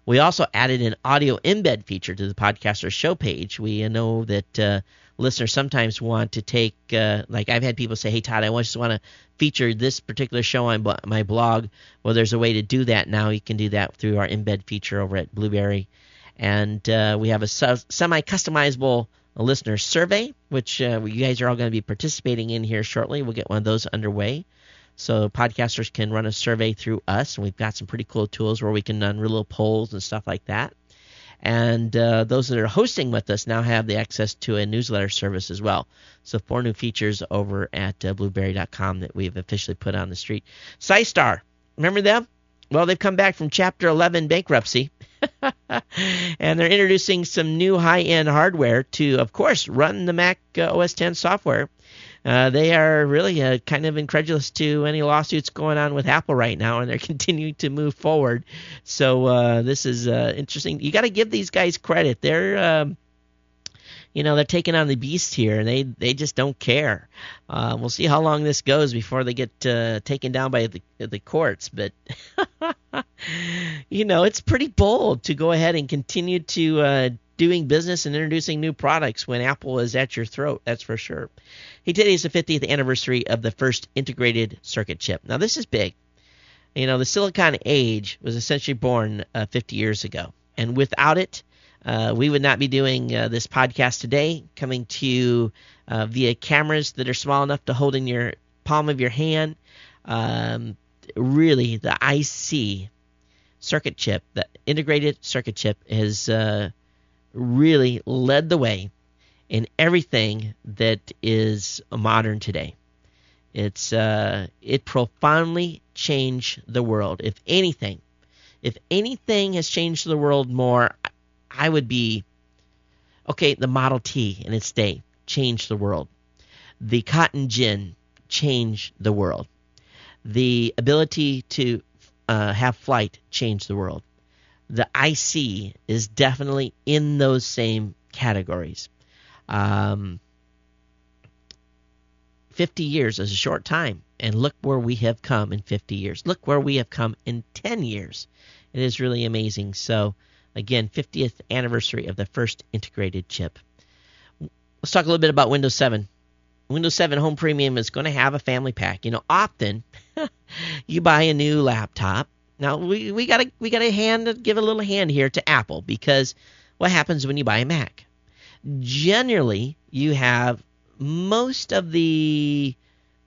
We also added an audio embed feature to the Podcaster show page. We know that uh, listeners sometimes want to take, uh, like I've had people say, hey, Todd, I just want to feature this particular show on b- my blog. Well, there's a way to do that now. You can do that through our embed feature over at Blueberry. And uh, we have a su- semi-customizable listener survey, which uh, you guys are all going to be participating in here shortly. We'll get one of those underway. So podcasters can run a survey through us, and we've got some pretty cool tools where we can run little polls and stuff like that. And uh, those that are hosting with us now have the access to a newsletter service as well. So four new features over at uh, blueberry dot com that we've officially put on the street. SciStar, remember them? Well, they've come back from Chapter eleven bankruptcy, and they're introducing some new high-end hardware to, of course, run the Mac uh, O S ten software. Uh, they are really uh, kind of incredulous to any lawsuits going on with Apple right now, and they're continuing to move forward. So uh, this is uh, interesting. You got to give these guys credit. They're, um, you know, they're taking on the beast here, and they, they just don't care. Uh, we'll see how long this goes before they get uh, taken down by the the courts. But you know, it's pretty bold to go ahead and continue to uh, doing business and introducing new products when Apple is at your throat. That's for sure. Hey, today is the fiftieth anniversary of the first integrated circuit chip. Now, this is big. You know, the Silicon Age was essentially born uh, fifty years ago. And without it, uh, we would not be doing uh, this podcast today, coming to you uh, via cameras that are small enough to hold in your palm of your hand. Um, really, the I C circuit chip, the integrated circuit chip, has uh, really led the way in everything that is modern today. It's uh, it profoundly changed the world. If anything, if anything has changed the world more, I would be okay. The Model T in its day changed the world. The cotton gin changed the world. The ability to uh, have flight changed the world. The I C is definitely in those same categories. Um, fifty years is a short time, and look where we have come in fifty years. Look where we have come in ten years. It is really amazing. So, again, fiftieth anniversary of the first integrated chip. Let's talk a little bit about Windows seven. Windows seven Home Premium is going to have a family pack. You know, often you buy a new laptop. Now, we, we got to we got to hand give a little hand here to Apple, because what happens when you buy a Mac? Generally, you have most of the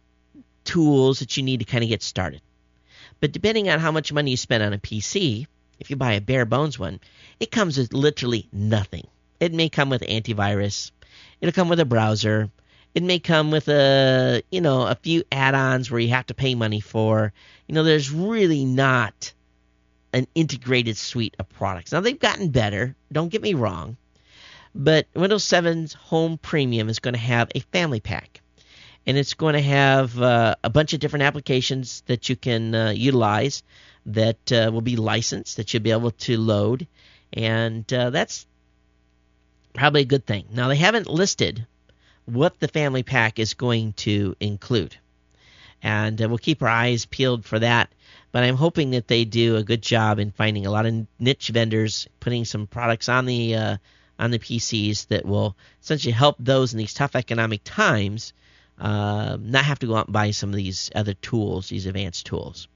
tools that you need to kind of get started. But depending on how much money you spend on a P C, if you buy a bare bones one, it comes with literally nothing. It may come with antivirus. It'll come with a browser. It may come with a, you know, a few add-ons where you have to pay money for. You know, there's really not an integrated suite of products. Now, they've gotten better. Don't get me wrong. But Windows seven's Home Premium is going to have a family pack. And it's going to have uh, a bunch of different applications that you can uh, utilize that uh, will be licensed, that you'll be able to load. And uh, that's probably a good thing. Now, they haven't listed what the family pack is going to include. And uh, we'll keep our eyes peeled for that. But I'm hoping that they do a good job in finding a lot of niche vendors, putting some products on the uh, on the P Cs that will essentially help those in these tough economic times uh, not have to go out and buy some of these other tools, these advanced tools.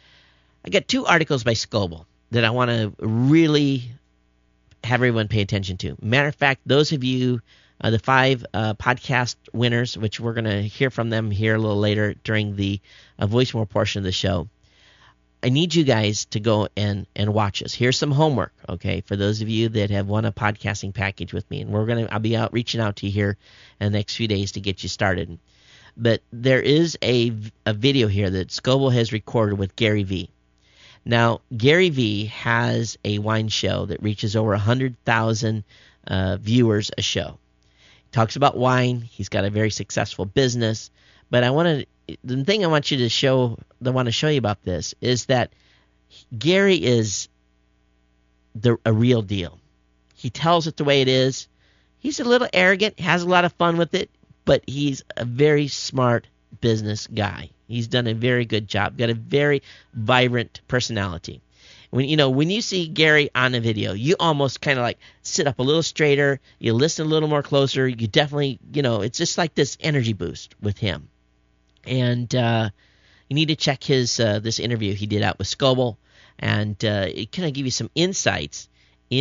I got two articles by Scoble that I want to really have everyone pay attention to. Matter of fact, those of you, uh, the five uh, podcast winners, which we're going to hear from them here a little later during the uh, voicemail portion of the show, I need you guys to go and, and watch us. Here's some homework, okay, for those of you that have won a podcasting package with me. And we're gonna I'll be out reaching out to you here in the next few days to get you started. But there is a, a video here that Scoble has recorded with Gary Vee. Now, Gary Vee has a wine show that reaches over one hundred thousand uh, viewers a show. He talks about wine. He's got a very successful business. But I want to the thing I want you to show, I want to show you about this is that Gary is the a real deal. He tells it the way it is. He's a little arrogant, has a lot of fun with it, but he's a very smart business guy. He's done a very good job, got a very vibrant personality. When you know when you see Gary on the video, you almost kind of like sit up a little straighter. You listen a little more closer. You definitely, you know, it's just like this energy boost with him. And uh, you need to check his uh, this interview he did out with Scoble, and uh, it kind of give you some insights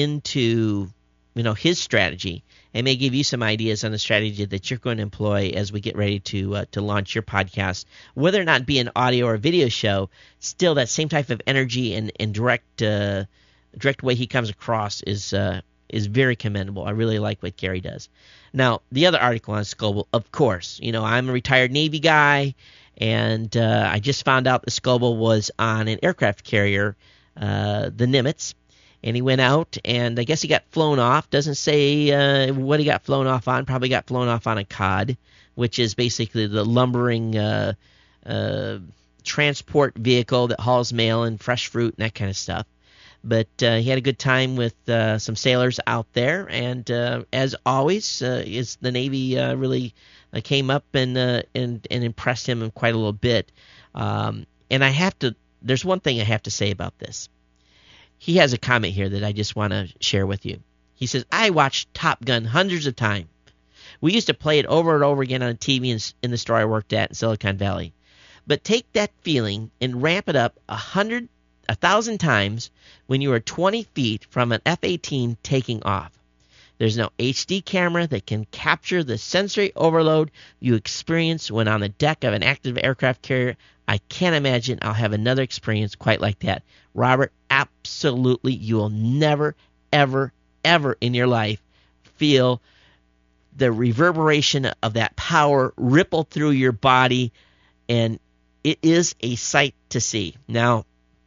into you know his strategy. It may give you some ideas on the strategy that you're going to employ as we get ready to uh, to launch your podcast. Whether or not it be an audio or video show, still that same type of energy and, and direct uh, direct way he comes across is uh, is very commendable. I really like what Gary does. Now, the other article on Scoble, of course, you know, I'm a retired Navy guy, and uh, I just found out that Scoble was on an aircraft carrier, uh, the Nimitz. And he went out, and I guess he got flown off. Doesn't say uh, what he got flown off on. Probably got flown off on a C O D, which is basically the lumbering uh, uh, transport vehicle that hauls mail and fresh fruit and that kind of stuff. But uh, he had a good time with uh, some sailors out there, and uh, as always, uh, is the Navy uh, really uh, came up and, uh, and and impressed him quite a little bit. Um, and I have to. There's one thing I have to say about this. He has a comment here that I just want to share with you. He says, I watched Top Gun hundreds of times. We used to play it over and over again on T V in, in the store I worked at in Silicon Valley. But take that feeling and ramp it up a hundred, a thousand times when you are twenty feet from an F eighteen taking off. There's no H D camera that can capture the sensory overload you experience when on the deck of an active aircraft carrier. I can't imagine I'll have another experience quite like that. Robert, absolutely, you will never, ever, ever in your life feel the reverberation of that power ripple through your body, and it is a sight to see. Now,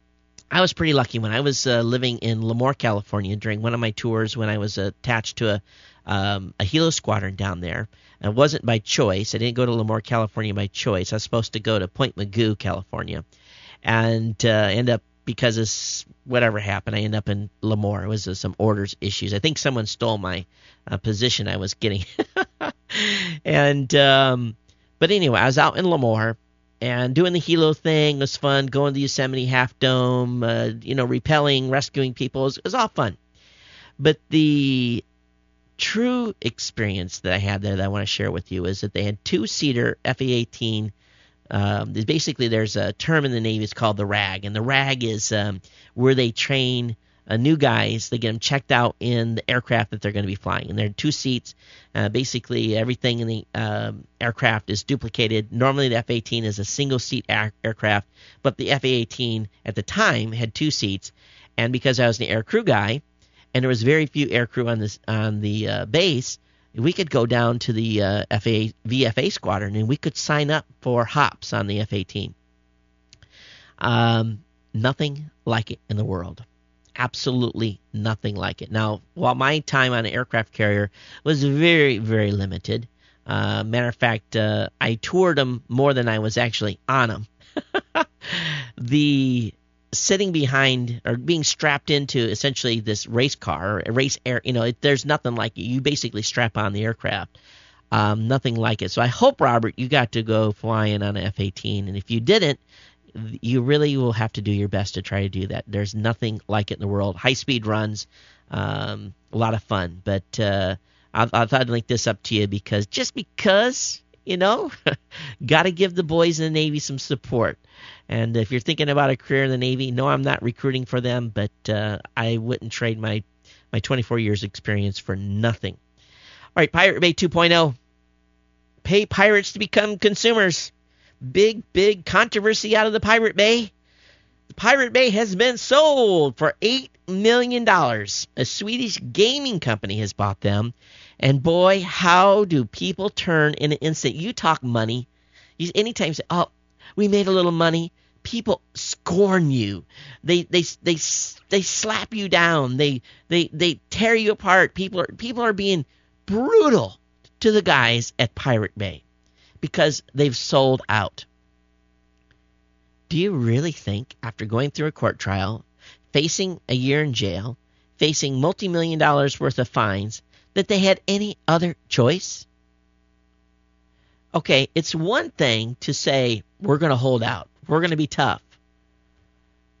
I was pretty lucky when I was uh, living in Lemoore, California during one of my tours when I was attached to a um, a Hilo squadron down there. It wasn't by choice. I didn't go to Lemoore, California by choice. I was supposed to go to Point Mugu, California, and uh, end up, because of whatever happened, I ended up in Lemoore. It was uh, some orders issues. I think someone stole my uh, position I was getting. and um, But anyway, I was out in Lemoore, and doing the Hilo thing was fun, going to Yosemite Half Dome, uh, you know, repelling, rescuing people. It was, it was all fun. But the true experience that I had there that I want to share with you is that they had two-seater F A eighteen. Um, basically, there's a term in the Navy, it's called the RAG, and the RAG is um, where they train uh, new guys. They get them checked out in the aircraft that they're going to be flying. And there are two seats. Uh, basically, everything in the um, aircraft is duplicated. Normally, the F eighteen is a single-seat air- aircraft, but the F A eighteen at the time had two seats. And because I was the air crew guy, and there was very few air crew on this on the uh, base, we could go down to the uh, F A V F A squadron, and we could sign up for hops on the F eighteen. Um, nothing like it in the world. Absolutely nothing like it. Now, while my time on an aircraft carrier was very, very limited, uh, matter of fact, uh, I toured them more than I was actually on them. the sitting behind or being strapped into essentially this race car or a race air, you know, it, there's nothing like it. You basically strap on the aircraft. Um, nothing like it. So I hope, Robert, you got to go flying on an F eighteen. And if you didn't, you really will have to do your best to try to do that. There's nothing like it in the world. High-speed runs, um, a lot of fun. But uh, I, I thought I'd link this up to you because just because, you know, got to give the boys in the Navy some support. And if you're thinking about a career in the Navy, no, I'm not recruiting for them, but uh, I wouldn't trade my, my twenty-four years experience for nothing. All right, Pirate Bay two point oh. Pay pirates to become consumers. Big, big controversy out of the Pirate Bay. The Pirate Bay has been sold for eight million dollars. A Swedish gaming company has bought them. And boy, how do people turn in an instant. You talk money. You anytime you say, oh, we made a little money, people scorn you. They they they they slap you down. They they they tear you apart. People are people are being brutal to the guys at Pirate Bay because they've sold out. Do you really think after going through a court trial, facing a year in jail, facing multi-million dollars worth of fines, that they had any other choice? Okay, it's one thing to say, we're going to hold out. We're going to be tough.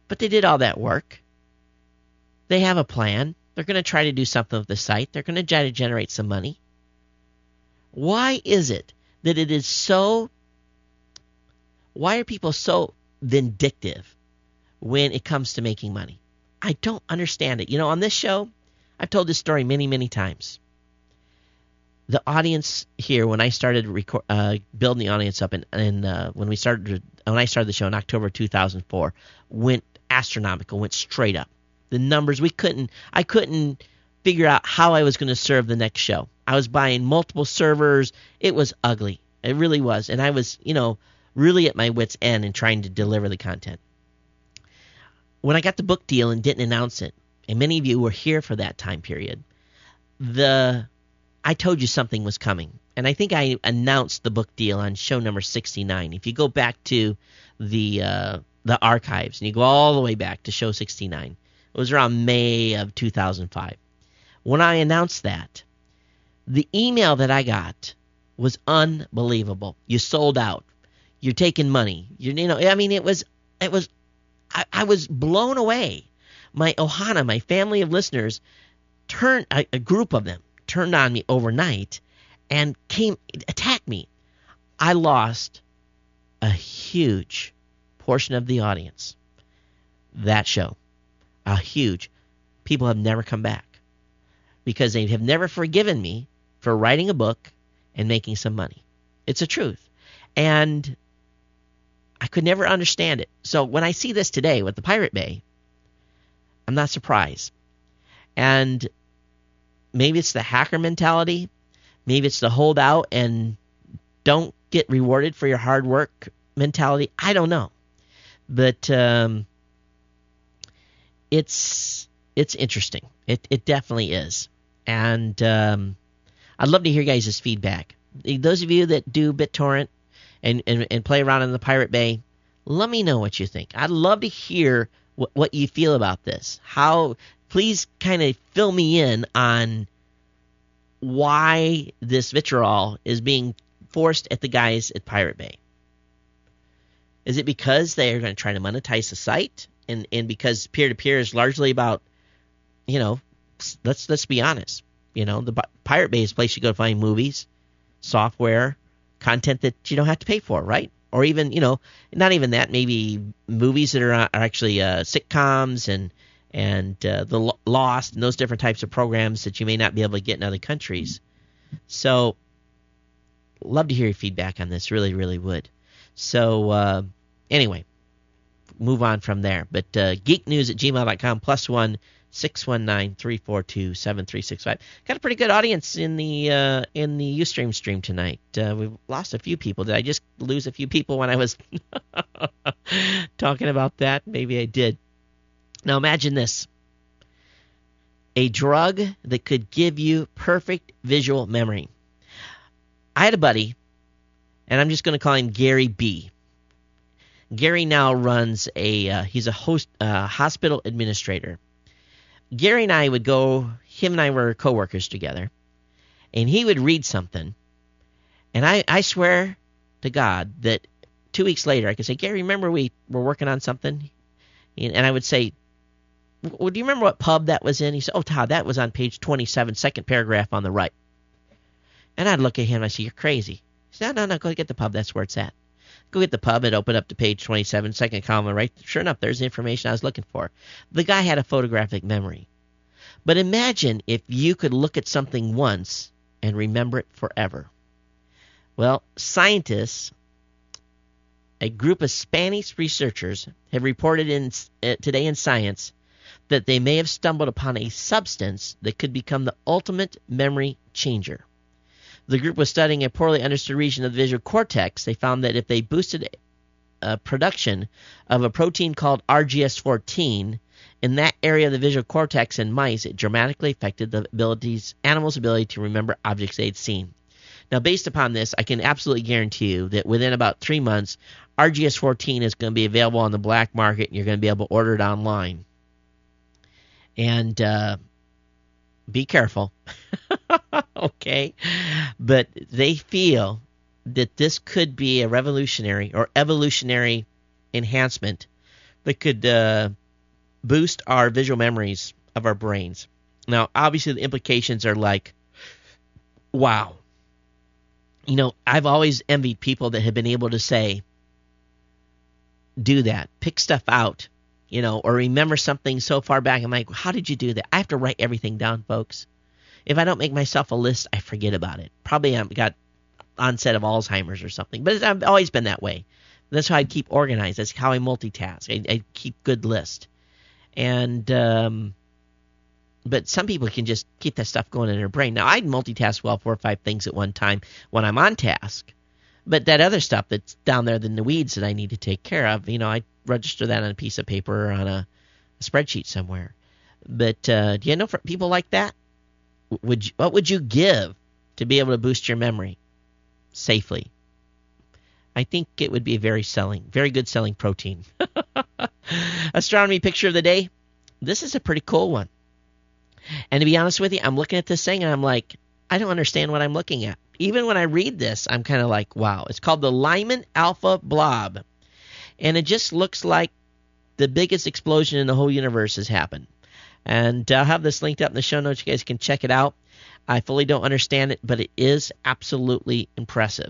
But they did all that work. They have a plan. They're going to try to do something with the site. They're going to try to generate some money. Why is it that it is so, why are people so vindictive when it comes to making money? I don't understand it. You know, on this show, I've told this story many, many times. The audience here, when I started record, uh, building the audience up, and, and uh, when we started, when I started the show in October two thousand four, went astronomical, went straight up. The numbers, we couldn't, I couldn't figure out how I was going to serve the next show. I was buying multiple servers. It was ugly. It really was. And I was, you know, really at my wit's end in trying to deliver the content. When I got the book deal and didn't announce it, and many of you were here for that time period, the I told you something was coming. And I think I announced the book deal on show number sixty-nine. If you go back to the uh, the archives, and you go all the way back to show sixty-nine, it was around May of two thousand five. When I announced that, the email that I got was unbelievable. You sold out. You're taking money. You're, you know, I mean, it was, it was, I, I was blown away. My Ohana, my family of listeners, turned, a, a group of them turned on me overnight and came, attacked me. I lost a huge portion of the audience that show. A huge. People have never come back because they have never forgiven me for writing a book and making some money. It's a truth. And I could never understand it. So when I see this today with the Pirate Bay, I'm not surprised. And maybe it's the hacker mentality. Maybe it's the hold out and don't get rewarded for your hard work mentality. I don't know. But um, it's it's interesting. It it definitely is. And um, I'd love to hear guys' feedback. Those of you that do BitTorrent and, and, and play around in the Pirate Bay, let me know what you think. I'd love to hear what, what you feel about this. How, please kind of fill me in on why this vitriol is being forced at the guys at Pirate Bay. Is it because they are going to try to monetize the site? And, and because peer-to-peer is largely about, you know, let's let's be honest. You know, the Pirate Bay is a place you go to find movies, software, content that you don't have to pay for, right? Or even, you know, not even that, maybe movies that are, are actually uh, sitcoms and and uh, the Lost and those different types of programs that you may not be able to get in other countries. So, love to hear your feedback on this. Really, really would. So, uh, anyway, move on from there. But uh, geeknews at gmail dot com, plus one, six one nine, three four two, seven three six five. Got a pretty good audience in the uh, in the Ustream stream tonight. Uh, we've lost a few people. Did I just lose a few people when I was talking about that? Maybe I did. Now imagine this. A drug that could give you perfect visual memory. I had a buddy, and I'm just going to call him Gary B. Gary now runs a, uh, he's a host, uh, hospital administrator. Gary and I would go, him and I were coworkers together, and he would read something, and I, I swear to God that two weeks later I could say, Gary, remember we were working on something? And I would say, well, do you remember what pub that was in? He said, oh, Todd, that was on page twenty-seven, second paragraph on the right. And I'd look at him and I'd say, you're crazy. He said, no, no, no, go get the pub. That's where it's at. Go get the pub and open up to page twenty-seven, second column on the right. Sure enough, there's the information I was looking for. The guy had a photographic memory. But imagine if you could look at something once and remember it forever. Well, scientists, a group of Spanish researchers, have reported in uh, today in Science that they may have stumbled upon a substance that could become the ultimate memory changer. The group was studying a poorly understood region of the visual cortex. They found that if they boosted uh, production of a protein called R G S fourteen in that area of the visual cortex in mice, it dramatically affected the abilities, animals' ability to remember objects they'd seen. Now, based upon this, I can absolutely guarantee you that within about three months, R G S fourteen is going to be available on the black market, and you're going to be able to order it online. And uh, be careful, okay? But they feel that this could be a revolutionary or evolutionary enhancement that could uh, boost our visual memories of our brains. Now, obviously, the implications are like, wow. You know, I've always envied people that have been able to say, do that, pick stuff out, you know, or remember something so far back. I'm like, how did you do that? I have to write everything down, folks. If I don't make myself a list, I forget about it. Probably I've got onset of Alzheimer's or something, but I've always been that way. That's how I keep organized. That's how I multitask. I, I keep good list. And, um, but some people can just keep that stuff going in their brain. Now, I multitask well four or five things at one time when I'm on task. But that other stuff that's down there in the weeds that I need to take care of, you know, I register that on a piece of paper or on a, a spreadsheet somewhere. But uh, do you know for people like that? Would you, what would you give to be able to boost your memory safely? I think it would be a very selling, very good selling protein. Astronomy picture of the day. This is a pretty cool one. And to be honest with you, I'm looking at this thing and I'm like, I don't understand what I'm looking at. Even when I read this, I'm kind of like, wow. It's called the Lyman Alpha Blob. And it just looks like the biggest explosion in the whole universe has happened. And I'll have this linked up in the show notes. You guys can check it out. I fully don't understand it, but it is absolutely impressive.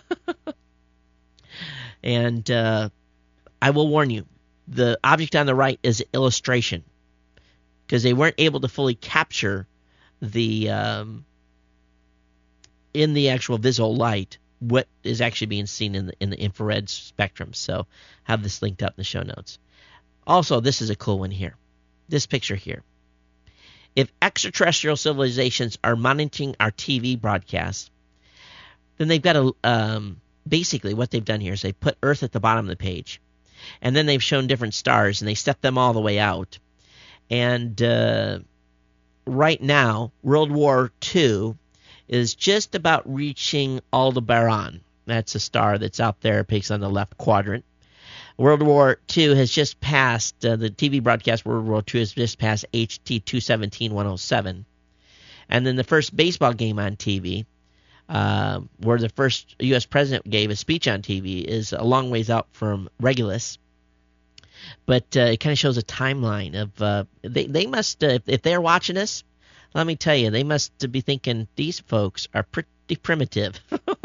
And uh, I will warn you, the object on the right is an illustration because they weren't able to fully capture the um, in the actual visual light what is actually being seen in the in the infrared spectrum. So have this linked up in the show notes. Also, this is a cool one here. This picture here. If extraterrestrial civilizations are monitoring our T V broadcasts, then they've got a um, basically what they've done here is they put Earth at the bottom of the page, and then they've shown different stars and they set them all the way out. And uh, right now, World War Two is just about reaching Aldebaran. That's a star that's out there, peaks on the left quadrant. World War Two has just passed, uh, the T V broadcast World War Two has just passed H T two seventeen one oh seven. And then the first baseball game on T V, uh, where the first U S president gave a speech on T V, is a long ways out from Regulus. But uh, it kind of shows a timeline of, uh, they, they must, uh, if, if they're watching us, let me tell you, they must be thinking these folks are pretty primitive.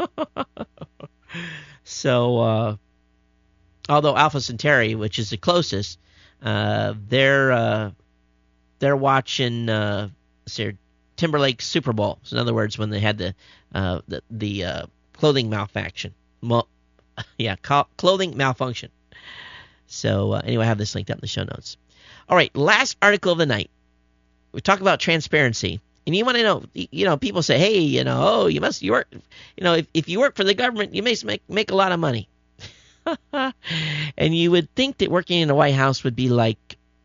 So, uh, although Alpha Centauri, which is the closest, uh, they're uh, they're watching uh, say, Timberlake Super Bowl. So in other words, when they had the uh, the, the uh, clothing malfunction, Mal- yeah, co- clothing malfunction. So uh, anyway, I have this linked up in the show notes. All right, last article of the night. We talk about transparency, and you want to know. You know, people say, "Hey, you know, oh, you must you work. You know, if if you work for the government, you may make make a lot of money." And you would think that working in the White House would be like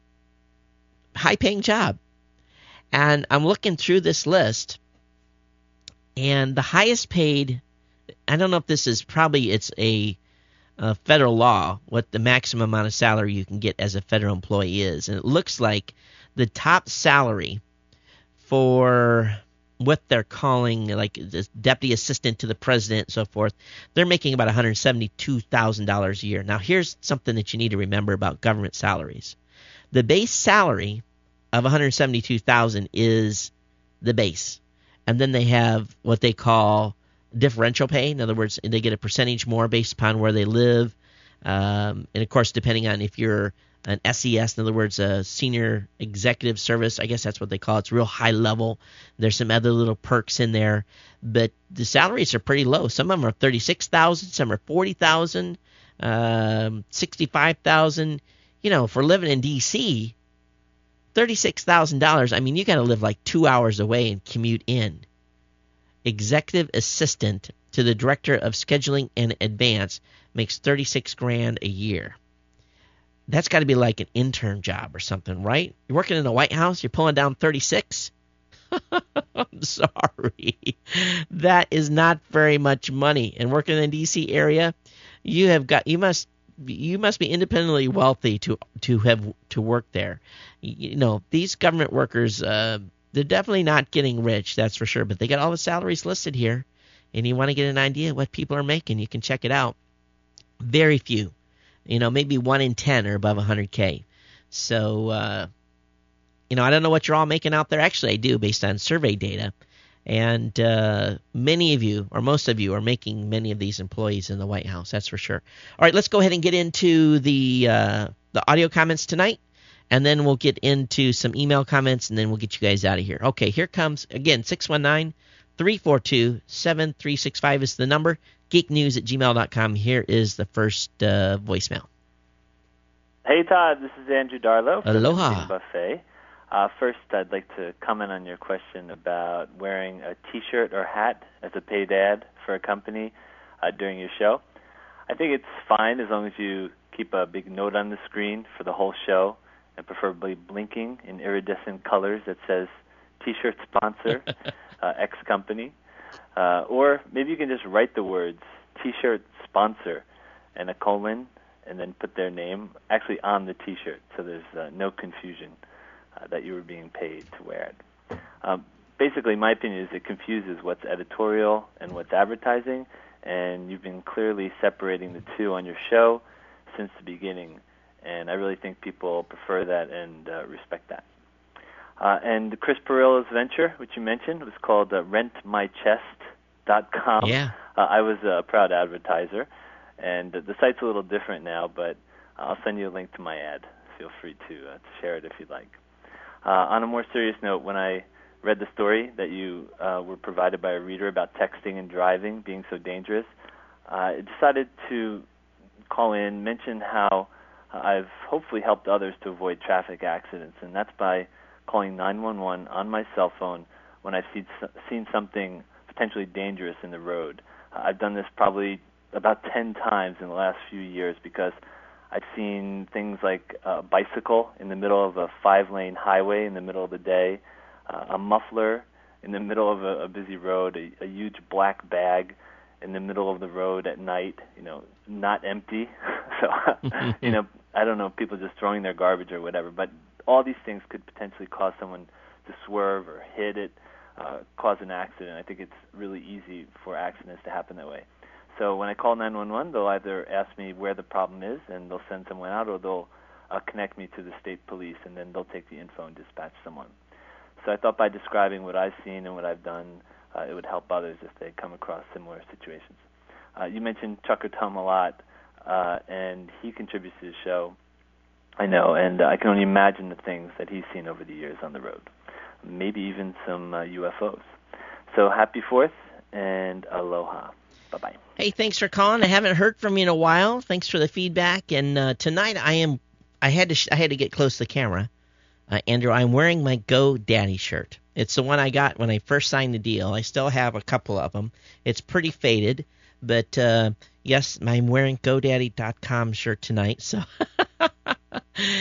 a high-paying job. And I'm looking through this list, and the highest paid, I don't know if this is probably it's a, a federal law, what the maximum amount of salary you can get as a federal employee is. And it looks like the top salary for what they're calling like this deputy assistant to the president and so forth, they're making about one hundred seventy-two thousand dollars a year. Now, here's something that you need to remember about government salaries. The base salary of one hundred seventy-two thousand dollars is the base. And then they have what they call differential pay. In other words, they get a percentage more based upon where they live. Um, and, of course, depending on if you're an S E S, in other words, a senior executive service, I guess that's what they call it. It's real high level. There's some other little perks in there, but the salaries are pretty low. Some of them are thirty-six thousand dollars, some are forty thousand dollars, um, sixty-five thousand dollars. You know, for living in D C, thirty-six thousand dollars, I mean, you got to live like two hours away and commute in. Executive assistant to the director of scheduling and advance makes thirty-six grand a year. That's got to be like an intern job or something, right? You're working in the White House, you're pulling down thirty-six? I'm sorry. That is not very much money. And working in the D C area, you have got you must you must be independently wealthy to to have to work there. You know, these government workers, uh, they're definitely not getting rich, that's for sure. But they got all the salaries listed here, and you want to get an idea of what people are making, you can check it out. Very few. You know, maybe one in ten are above one hundred K. So, uh, you know, I don't know what you're all making out there. Actually, I do, based on survey data. And uh, many of you, or most of you, are making many of these employees in the White House. That's for sure. All right, let's go ahead and get into the uh, the audio comments tonight, and then we'll get into some email comments, and then we'll get you guys out of here. Okay, here comes, again, six one nine, three four two, seven three six five is the number. geek news at gmail dot com. Here is the first uh, voicemail. Hey, Todd. This is Andrew Darlow from Aloha. the Freedom Buffet. Uh, first, I'd like to comment on your question about wearing a T-shirt or hat as a paid ad for a company uh, during your show. I think it's fine as long as you keep a big note on the screen for the whole show, and preferably blinking in iridescent colors that says T-shirt sponsor, uh, X company. Uh, or maybe you can just write the words T-shirt sponsor and a colon, and then put their name actually on the T-shirt, so there's uh, no confusion uh, that you were being paid to wear it. Um, basically, my opinion is it confuses what's editorial and what's advertising, and you've been clearly separating the two on your show since the beginning, and I really think people prefer that and uh, respect that. Uh, and Chris Pirillo's venture, which you mentioned, was called uh, rent my chest dot com. Yeah. Uh, I was a proud advertiser, and uh, the site's a little different now, but I'll send you a link to my ad. Feel free to, uh, to share it if you'd like. Uh, on a more serious note, when I read the story that you uh, were provided by a reader about texting and driving being so dangerous, uh, I decided to call in, mention how I've hopefully helped others to avoid traffic accidents, and that's by calling nine one one on my cell phone when I've seen, seen something potentially dangerous in the road. Uh, I've done this probably about ten times in the last few years because I've seen things like a bicycle in the middle of a five-lane highway in the middle of the day, uh, a muffler in the middle of a, a busy road, a, a huge black bag in the middle of the road at night, you know, not empty. So, you know, I don't know, people just throwing their garbage or whatever, but all these things could potentially cause someone to swerve or hit it, uh, cause an accident. I think it's really easy for accidents to happen that way. So when I call nine one one, they'll either ask me where the problem is, and they'll send someone out, or they'll uh, connect me to the state police, and then they'll take the info and dispatch someone. So I thought by describing what I've seen and what I've done, uh, it would help others if they come across similar situations. Uh, you mentioned Chuck Tom a lot, uh, and he contributes to the show, I know, and uh, I can only imagine the things that he's seen over the years on the road, maybe even some uh, U F Os. So happy Fourth, and aloha. Bye-bye. Hey, thanks for calling. I haven't heard from you in a while. Thanks for the feedback. And uh, tonight I am, I had to, sh- I had to get close to the camera. Uh, Andrew, I'm wearing my GoDaddy shirt. It's the one I got when I first signed the deal. I still have a couple of them. It's pretty faded, but uh, yes, I'm wearing GoDaddy dot com shirt tonight. So uh,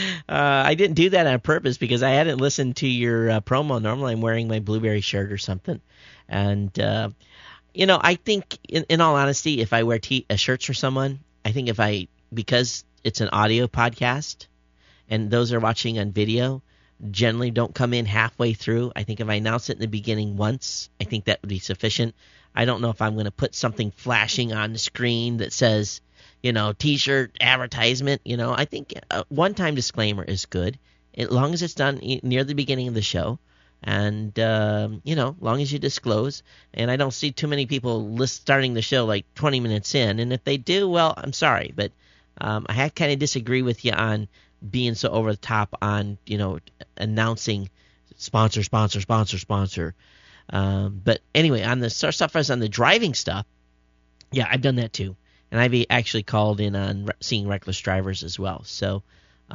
I didn't do that on purpose because I hadn't listened to your uh, promo. Normally I'm wearing my Blueberry shirt or something. And, uh, you know, I think, in, in all honesty, if I wear t- uh, shirts for someone, I think if I, because it's an audio podcast and those are watching on video, generally don't come in halfway through. I think if I announce it in the beginning once, I think that would be sufficient. I don't know if I'm going to put something flashing on the screen that says, you know, T-shirt advertisement. You know, I think a one-time disclaimer is good, as long as it's done near the beginning of the show. And, um, you know, long as you disclose. And I don't see too many people list starting the show like twenty minutes in. And if they do, well, I'm sorry. But um, I kind of disagree with you on being so over the top on, you know, announcing sponsor, sponsor, sponsor, sponsor. Um, but anyway, on the stuff as on the driving stuff, yeah, I've done that too. And I've actually called in on re- seeing reckless drivers as well. So,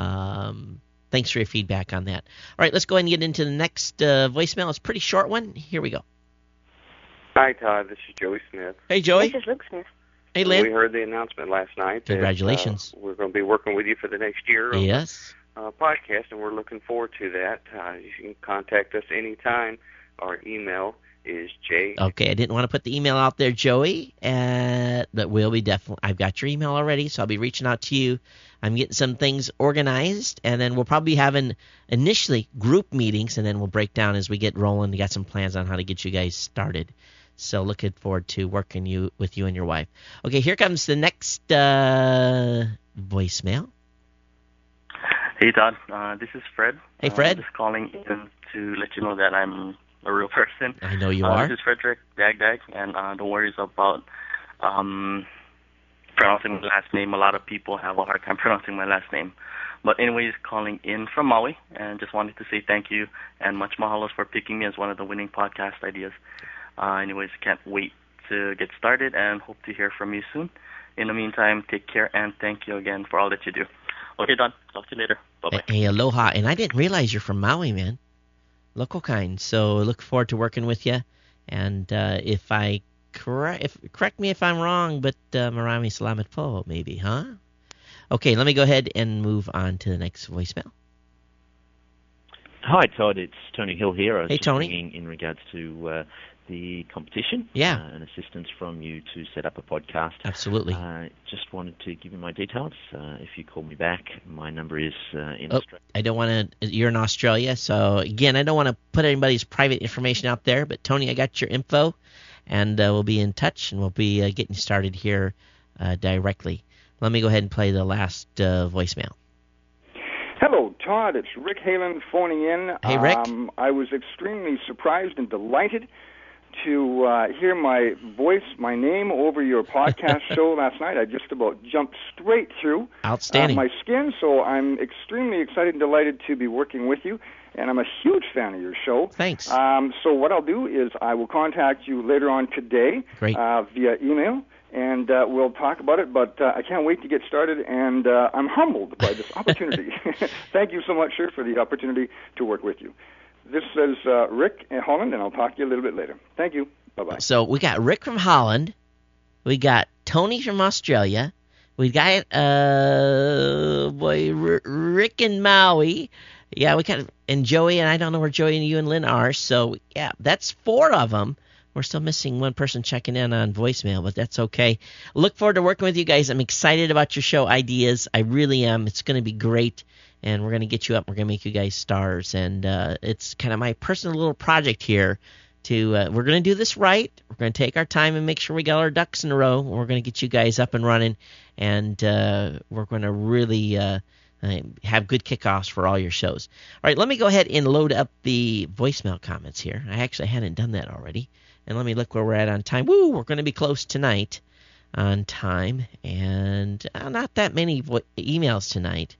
um thanks for your feedback on that. All right, let's go ahead and get into the next uh, voicemail. It's a pretty short one. Here we go. Hi, Todd. This is Joey Smith. Hey, Joey. This is Luke Smith. Hey, Lynn. We heard the announcement last night. Congratulations. That, uh, we're going to be working with you for the next year on yes. the uh, podcast, and we're looking forward to that. Uh, you can contact us anytime. Our email is J. Okay, I didn't want to put the email out there, Joey, uh, but we'll be definitely. I've got your email already, so I'll be reaching out to you. I'm getting some things organized, and then we'll probably be having initially group meetings, and then we'll break down as we get rolling. We got some plans on how to get you guys started. So looking forward to working you with you and your wife. Okay, here comes the next uh, voicemail. Hey, Todd. Uh, this is Fred. Hey, Fred. I'm just calling in to let you know that I'm a real person. I know you uh, are. This is Frederick Dagdag, and uh, don't worry about um, pronouncing my last name. A lot of people have a hard time pronouncing my last name. But anyways, calling in from Maui, and just wanted to say thank you and much mahalos for picking me as one of the winning podcast ideas. Uh, anyways, can't wait to get started and hope to hear from you soon. In the meantime, take care, and thank you again for all that you do. Okay, Don. Talk to you later. Bye-bye. Hey, aloha. And I didn't realize you're from Maui, man. Local kind. So look forward to working with you. And uh, if I correct, if correct me if I'm wrong, but uh, Marami Salamat po, maybe, huh? Okay, let me go ahead and move on to the next voicemail. Hi, Todd. It's Tony Hill here. I was Hey, just Tony. ringing in regards to uh, the competition. Yeah. Uh, and assistance from you to set up a podcast. Absolutely. Uh, just wanted to give you my details. Uh, if you call me back, my number is uh, in Oh, Australia. I don't want to. You're in Australia, so again, I don't want to put anybody's private information out there. But Tony, I got your info, and uh, we'll be in touch, and we'll be uh, getting started here uh, directly. Let me go ahead and play the last uh, voicemail. Hello, Todd. It's Rick Halen phoning in. Hey, Rick. Um, I was extremely surprised and delighted to uh, hear my voice, my name over your podcast show last night. I just about jumped straight through Outstanding. uh, my skin, so I'm extremely excited and delighted to be working with you, and I'm a huge fan of your show. Thanks. Um, so what I'll do is I will contact you later on today Great. uh, via email, and uh, we'll talk about it, but uh, I can't wait to get started, and uh, I'm humbled by this opportunity. Thank you so much, sir, for the opportunity to work with you. This is uh, Rick in Holland, and I'll talk to you a little bit later. Thank you. Bye-bye. So we got Rick from Holland. We got Tony from Australia. We got uh boy R- Rick in Maui. Yeah, we kind of and Joey, and I don't know where Joey and you and Lynn are. So yeah, that's four of them. We're still missing one person checking in on voicemail, but that's okay. Look forward to working with you guys. I'm excited about your show ideas. I really am. It's going to be great, and we're going to get you up. We're going to make you guys stars, and uh, it's kind of my personal little project here. To uh, we're going to do this right. We're going to take our time and make sure we got our ducks in a row. We're going to get you guys up and running, and uh, we're going to really uh, uh, have good kickoffs for all your shows. All right, let me go ahead and load up the voicemail comments here. I actually hadn't done that already. And let me look where we're at on time. Woo, we're going to be close tonight on time. And uh, not that many vo- emails tonight.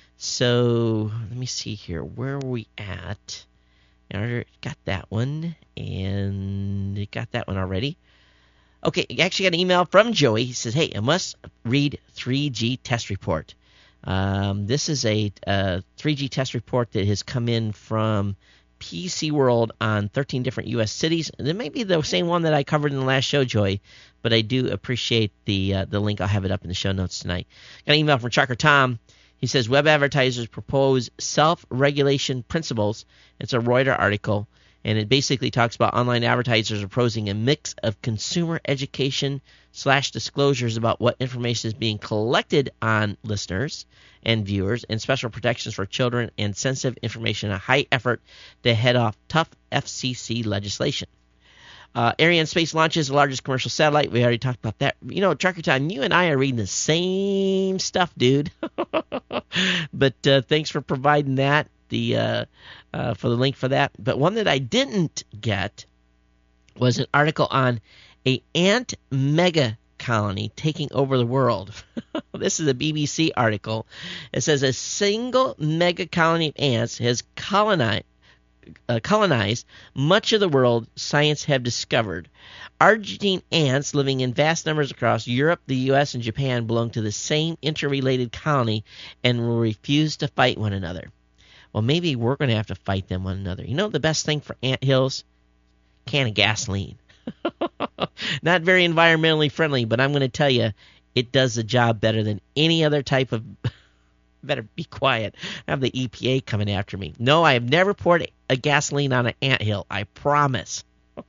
So let me see here. Where are we at? I got that one. And got that one already. Okay, I actually got an email from Joey. He says, hey, I must read three G test report. Um, this is a uh, three G test report that has come in from P C World on thirteen different U S cities. And it may be the same one that I covered in the last show, Joy, but I do appreciate the uh, the link. I'll have it up in the show notes tonight. Got an email from Trucker Tom. He says, web advertisers propose self-regulation principles. It's a Reuters article, and it basically talks about online advertisers proposing a mix of consumer education slash disclosures about what information is being collected on listeners and viewers, and special protections for children and sensitive information, a high effort to head off tough F C C legislation. Uh, Ariane Space launches the largest commercial satellite. We already talked about that. You know, Trucker Time, you and I are reading the same stuff, dude. But uh, thanks for providing that, the uh, uh, for the link for that. But one that I didn't get was an article on a ant mega colony taking over the world. This is a B B C article. It says a single mega colony of ants has colonized Uh, colonized much of the world, science have discovered. Argentine ants living in vast numbers across Europe, the U S, and Japan belong to the same interrelated colony and will refuse to fight one another. Well, maybe we're going to have to fight them one another. You know the best thing for ant hills? Can of gasoline. Not very environmentally friendly, but I'm going to tell you, it does the job better than any other type of... Better be quiet. I have the E P A coming after me. No, I have never poured a gasoline on an anthill. I promise.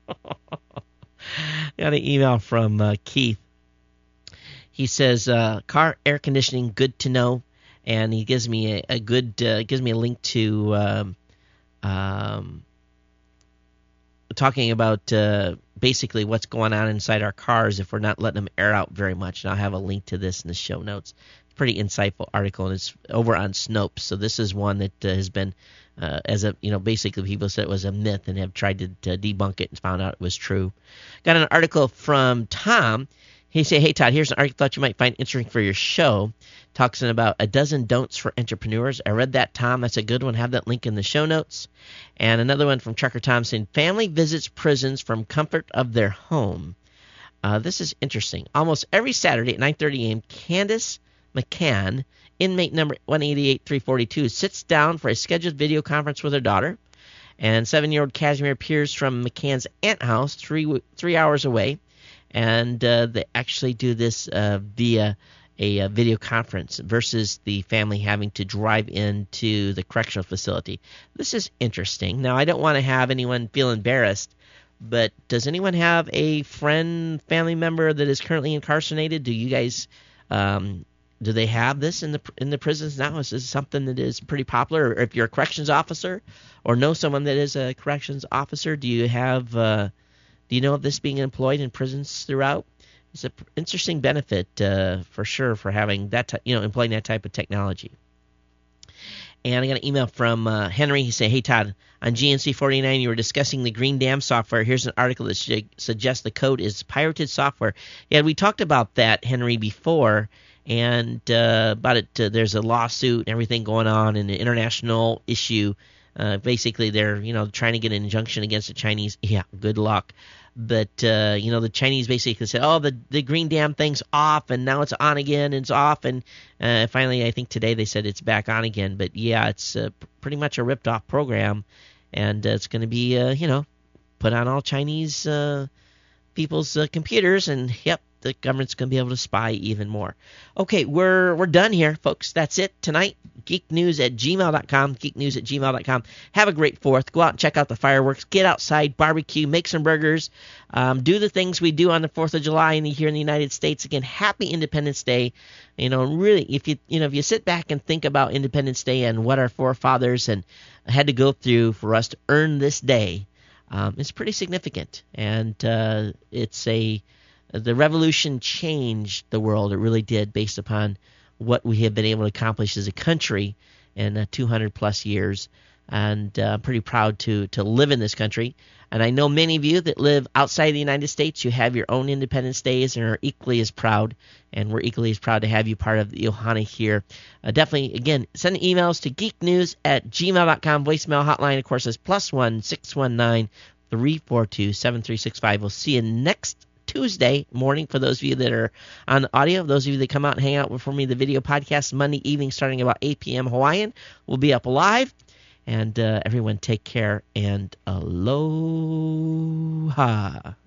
Got an email from uh, Keith. He says, uh, car air conditioning, good to know. And he gives me a, a good, uh, gives me a link to um, um, talking about uh, basically what's going on inside our cars if we're not letting them air out very much. And I'll have a link to this in the show notes. Pretty insightful article, and it's over on Snopes. So this is one that uh, has been, uh, as a you know, basically people said it was a myth and have tried to, to debunk it and found out it was true. Got an article from Tom. He said, "Hey Todd, here's an article I thought you might find interesting for your show. Talks about a dozen don'ts for entrepreneurs." I read that, Tom. That's a good one. Have that link in the show notes. And another one from Trucker Tom saying, "Family visits prisons from comfort of their home." Uh, this is interesting. Almost every Saturday at nine thirty a.m., Candace McCann, inmate number one eighty-eight three forty-two, sits down for a scheduled video conference with her daughter. And seven-year-old Casimir appears from McCann's aunt house three three hours away. And uh, they actually do this uh, via a, a video conference versus the family having to drive into the correctional facility. This is interesting. Now, I don't want to have anyone feel embarrassed, but does anyone have a friend, family member that is currently incarcerated? Do you guys um, do they have this in the in the prisons now? Is this something that is pretty popular? Or if you're a corrections officer or know someone that is a corrections officer, do you have uh, do you know of this being employed in prisons throughout? It's an interesting benefit uh, for sure for having that ty- you know employing that type of technology. And I got an email from uh, Henry. He said, "Hey Todd, on G N C forty-nine you were discussing the Green Dam software. Here's an article that su- suggests the code is pirated software." Yeah, we talked about that, Henry, before. And uh, about it, uh, there's a lawsuit and everything going on, and an international issue. Uh, basically, they're you know trying to get an injunction against the Chinese. Yeah, good luck. But uh, you know the Chinese basically said, "Oh, the the Green Dam thing's off, and now it's on again, and it's off." And uh, finally, I think today they said it's back on again. But yeah, it's uh, pretty much a ripped off program, and uh, it's going to be uh, you know put on all Chinese uh, people's uh, computers, and yep. The government's going to be able to spy even more. Okay, we're we're done here, folks. That's it tonight. geek news at gmail dot com, geek news at gmail dot com. Have a great fourth. Go out and check out the fireworks. Get outside, barbecue, make some burgers. Um, do the things we do on the fourth of July in the, here in the United States. Again, happy Independence Day. You know, really, if you you know if you sit back and think about Independence Day and what our forefathers and had to go through for us to earn this day, um, it's pretty significant. And uh, it's a The revolution changed the world. It really did, based upon what we have been able to accomplish as a country in uh, two hundred plus years. And uh, I'm pretty proud to to live in this country. And I know many of you that live outside the United States, you have your own Independence Days and are equally as proud. And we're equally as proud to have you part of the Ohana here. Uh, definitely, again, send emails to geeknews at gmail dot com. Voicemail hotline, of course, is plus one six one nine three four two seven three six five. We'll see you next Tuesday morning for those of you that are on the audio. Those of you that come out and hang out for me, the video podcast Monday evening starting about eight p.m. Hawaiian will be up live. And uh, everyone take care and aloha.